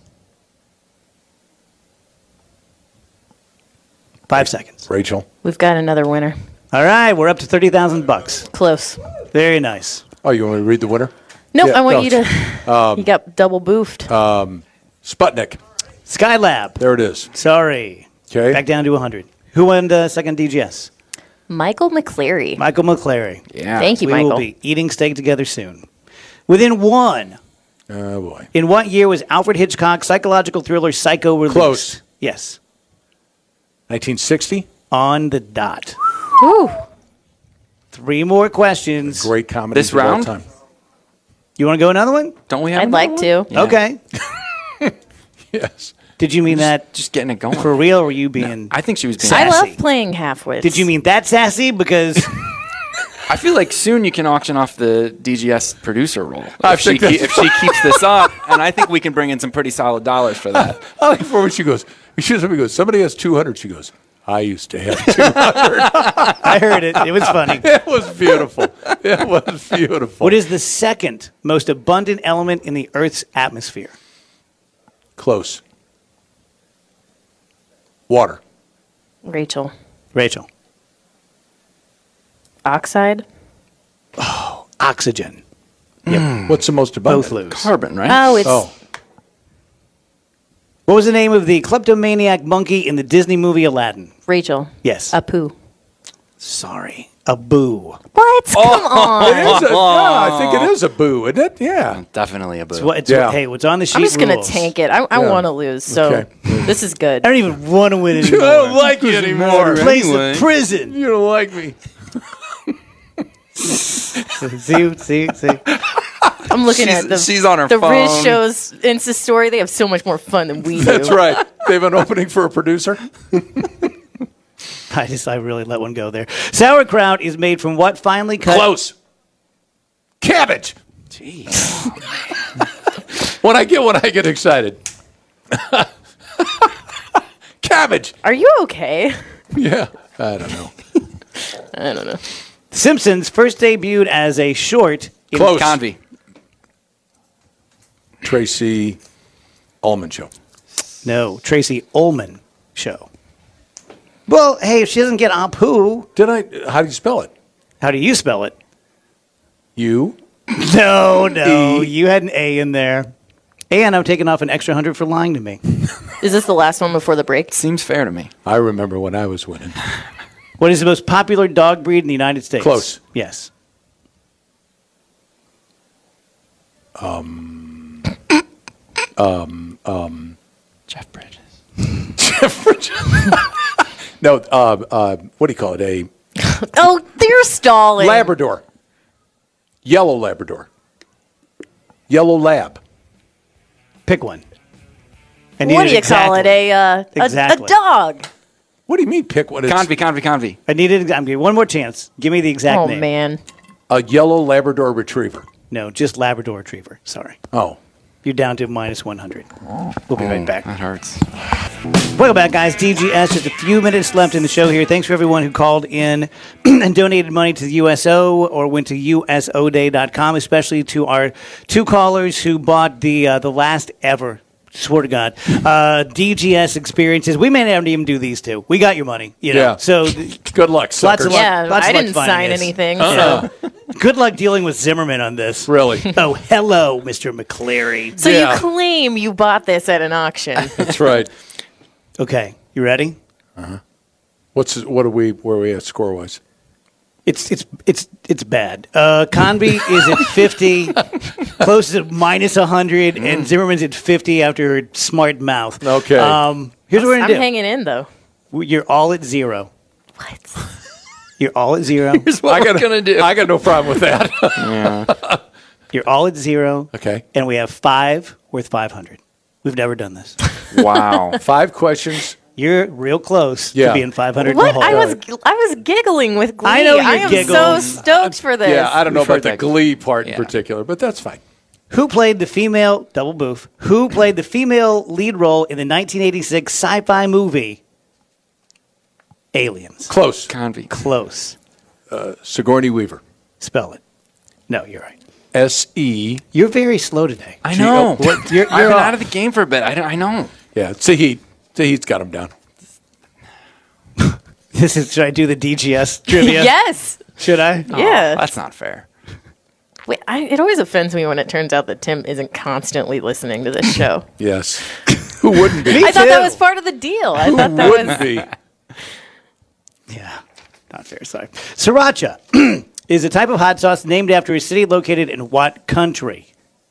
Five seconds. Rachel. We've got another winner. All right, we're up to thirty thousand bucks. Close. Very nice. Oh, you want me to read the winner? Nope, Yeah, I want no, you to. you got double boofed. Sputnik. Skylab. There it is. Sorry. Okay. Back down to one hundred. Who won the second D G S? Michael McCleary. Michael McClary. Yeah. Thank you, we Michael. will be eating steak together soon. Within one. Oh, boy. In what year was Alfred Hitchcock's psychological thriller Psycho released? Close. Yes. nineteen sixty. On the dot. Whew. Three more questions. Great comedy. This round? Time. You want to go another one? Don't we have I'd another like one? to. Yeah. Okay. Yes. Did you mean that Just getting it going. for real, or were you being? I think she was being. Sassy. I love playing halfwits. Did you mean that sassy? Because I feel like soon you can auction off the D G S producer role I if she, think that's- ke- if she keeps this up, and I think we can bring in some pretty solid dollars for that. I like for when she goes, she somebody goes, somebody has two hundred. She goes, I used to have two hundred. I heard it. It was funny. It was beautiful. It was beautiful. What is the second most abundant element in the Earth's atmosphere? Close. Water. Rachel? Rachel. Oxide? Oxygen. What's the most abundant? Both lose. Carbon, right? Oh, it's Oh, What was the name of the kleptomaniac monkey in the Disney movie Aladdin? Rachel. Yes. Apu. Sorry. Abu. What? Come on. it is a, yeah, I think it is a boo, isn't it? Yeah. Definitely a boo. It's what, it's Yeah. what, hey, what's on the sheet I'm just going to rules. tank it. I, I Yeah. want to lose, so Okay. this is good. I don't even want to win I anymore. don't like you anymore. Place Anyway. of prison. You don't like me. see, see, see. I'm looking She's- at the, she's on her the Riz phone. Show's Insta story. They have so much more fun than we do. That's right. They have an opening for a producer. I just, I really let one go there. Sauerkraut is made from what finely cut? Close. Cabbage. Jeez. When I get when I get excited. Cabbage. Are you okay? Yeah. I don't know. I don't know. Simpsons first debuted as a short in Close. Convy. Tracy Ullman Show. No, Tracy Ullman show. Well, hey, if she doesn't get Apu, Did I? How do you spell it? how do you spell it? You. No, no, E. you had an A in there. And I'm taking off an extra hundred for lying to me. Is this the last one before the break? Seems fair to me. I remember when I was winning. What is the most popular dog breed in the United States? Close. Yes. Jeff Bridges. No. Uh, uh, what do you call it? A Oh, You're stalling. Labrador. Yellow Labrador. Yellow Lab. Pick one. I What need do you call exactly. it? A, uh, a, Exactly. a dog. What do you mean pick one? It's Convy, convy, convy. I need it. I'm giving you one more chance. Give me the exact Oh, name. man. a yellow Labrador Retriever. No, just Labrador Retriever. Sorry. Oh. You're down to minus one hundred. We'll be right back. That hurts. Welcome back, guys. D G S, just a few minutes left in the show here. Thanks for everyone who called in and donated money to the U S O or went to U S O day dot com, especially to our two callers who bought the uh, the last ever, swear to God, uh, D G S experiences. We may not even do these two. We got your money. You know? Yeah. So Good luck, lots suckers. of luck. Yeah, lots I of luck didn't finding sign this. anything. Uh-uh. So, Good luck dealing with Zimmerman on this. Really? Oh, hello, Mister McCleary. so Yeah. you claim you bought this at an auction. That's right. Okay, you ready? What's what are we where are we at score wise? It's it's it's it's bad. Uh, Convy is at fifty, close to minus a hundred, and Zimmerman's at fifty after her smart mouth. Okay. Um, here's what we're I'm gonna do. hanging in, though. You're all at zero. What? You're all at zero. Here's what I we're got gonna do. I got no problem with that. You're all at zero. Okay. And we have five worth five hundred. We've never done this. Wow. Five questions. You're real close Yeah. to being five hundred. What? I was I was giggling with glee. I know you I am giggled. so stoked for this. Yeah, I don't know We've about heard the that. glee part in Yeah. particular, but that's fine. Who played the female double boof? Who played the female lead role in the nineteen eighty-six sci-fi movie Aliens? Close. Convy. Close. Sigourney Weaver. Spell it. No, you're right. S E. You're very slow today. I know. What- you're- I've you're been off. out of the game for a bit. I, don't- I know. Yeah, Sahid. Sahid's got him down. This is. Should I do the D G S trivia? Yes. Should I? Yeah. That's not fair. Wait, I, it always offends me when it turns out that Tim isn't constantly listening to this show. Yes. Who wouldn't be? I thought that too. was part of the deal. I Who thought that wouldn't was. be? Yeah. Not fair. Sorry. Sriracha is a type of hot sauce named after a city located in what country?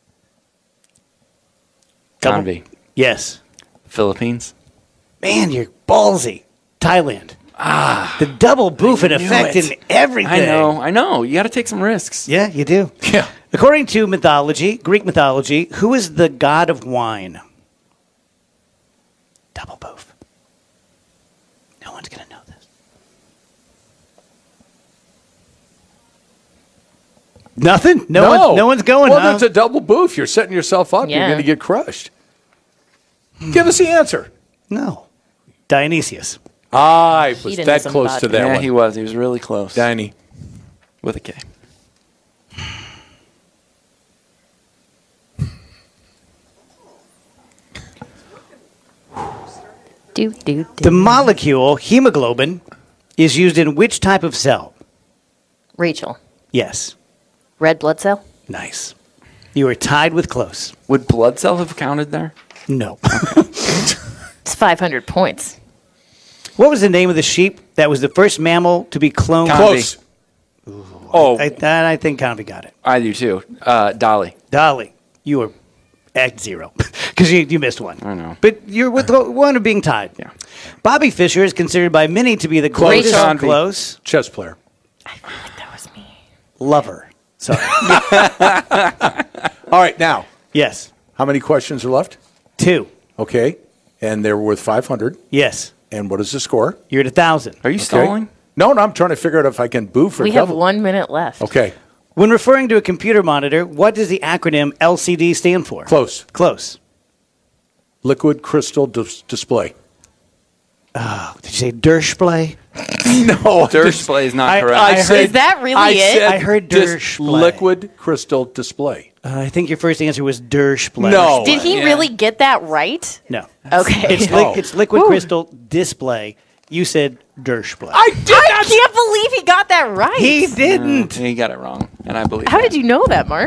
Double- Convy. Yes. Philippines. Man, you're ballsy. Thailand. Ah. The double boof in effect it. in everything. I know. I know. You got to take some risks. Yeah, you do. Yeah. According to mythology, Greek mythology, who is the god of wine? Double boof. No one's going to know this. Nothing? No, One, no one's going, Well, huh? that's a double boof. You're setting yourself up. You're Yeah. going to get crushed. Give us the answer. No. Dionysius. I was that Hedonism close to vodka. that yeah, one. he was. He was really close. Diney. With a K. Do, do, The do. molecule hemoglobin is used in which type of cell? Rachel. Yes. Red blood cell? Nice. You are tied with close. Would blood cell have counted there? No. It's five hundred points. What was the name of the sheep that was the first mammal to be cloned? Convy. Close. Oh, I, I, I think Convy got it. I do too. Uh, Dolly. Dolly, you were at zero because you, you missed one. I know. But you're with the one of being tied. Yeah. Bobby Fischer is considered by many to be the Close. greatest Convy. close Chess player. That was me. lover. Sorry. All right, now, Yes. how many questions are left? Two. Okay. And they're worth five hundred. Yes. And what is the score? You're at a thousand. Are you Okay. stalling? No, no, I'm trying to figure out if I can boof or We have double. one minute left. Okay. When referring to a computer monitor, what does the acronym L C D stand for? Close. Close. Liquid crystal dis- display. Oh, did you say Dershplay? No. Display is not I- correct. I Is heard- that really I it? said I heard dis- Dershplay. liquid crystal display. Uh, I think your first answer was Dershplay. No. Did he Yeah. really get that right? No. Okay. It's, li- Oh. it's liquid crystal display. You said Dershplay. I did I can't believe he got that right. He didn't. He got it wrong, and I believe. How that. did you know that, Mark?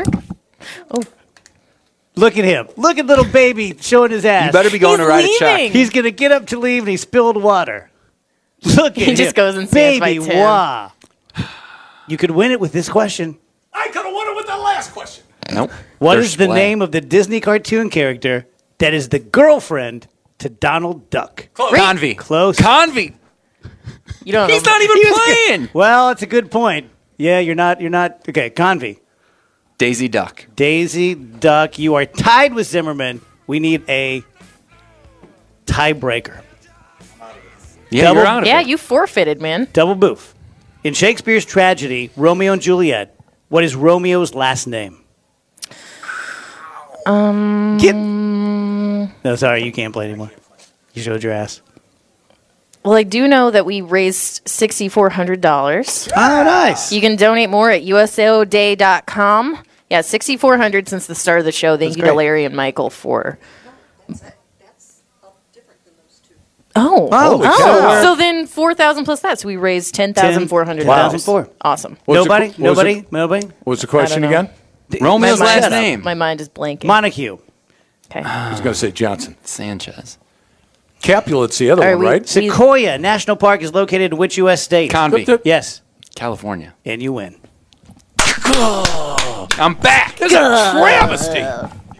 Look at him. Look at little baby showing his ass. You better be going He's to write a check. leaving. He's going to get up to leave and he spilled water. Look at He him. just goes and stands by Baby, Tim. wah. You could win it with this question. I could have won it with that last question. Nope. What is the Display. name of the Disney cartoon character that is the girlfriend to Donald Duck? Convy. Close. Convy. You don't. He's know. not even He was playing. Well, it's a good point. Yeah, you're not. You're not. Okay, Convy. Daisy Duck. Daisy Duck, you are tied with Zimmerman. We need a tiebreaker. Yeah, Double- you're out of Yeah, it. you forfeited, man. Double boof. In Shakespeare's tragedy, Romeo and Juliet, what is Romeo's last name? Um. Get- no, sorry, you can't play anymore. You showed your ass. Well, I do know that we raised six thousand four hundred dollars. Oh, nice. You can donate more at U S O day dot com. Yeah, six thousand four hundred dollars since the start of the show. Thank That's you great. to Larry and Michael for. Oh, Oh, oh. so we're- So then four thousand plus that. So we raised ten thousand four hundred dollars. ten thousand four. Awesome. What's the Nobody? qu- what was Nobody? it- Nobody? What was the question I don't know. again? Romeo's My mind- last shut up. name. My mind is blanking. Montague. Okay. I was going to say Johnson. Sanchez. Capulet's the other All right, one, we- right? we- Sequoia National Park is located in which U S state? Convy. Yes, California. and you win. I'm back. It's a travesty.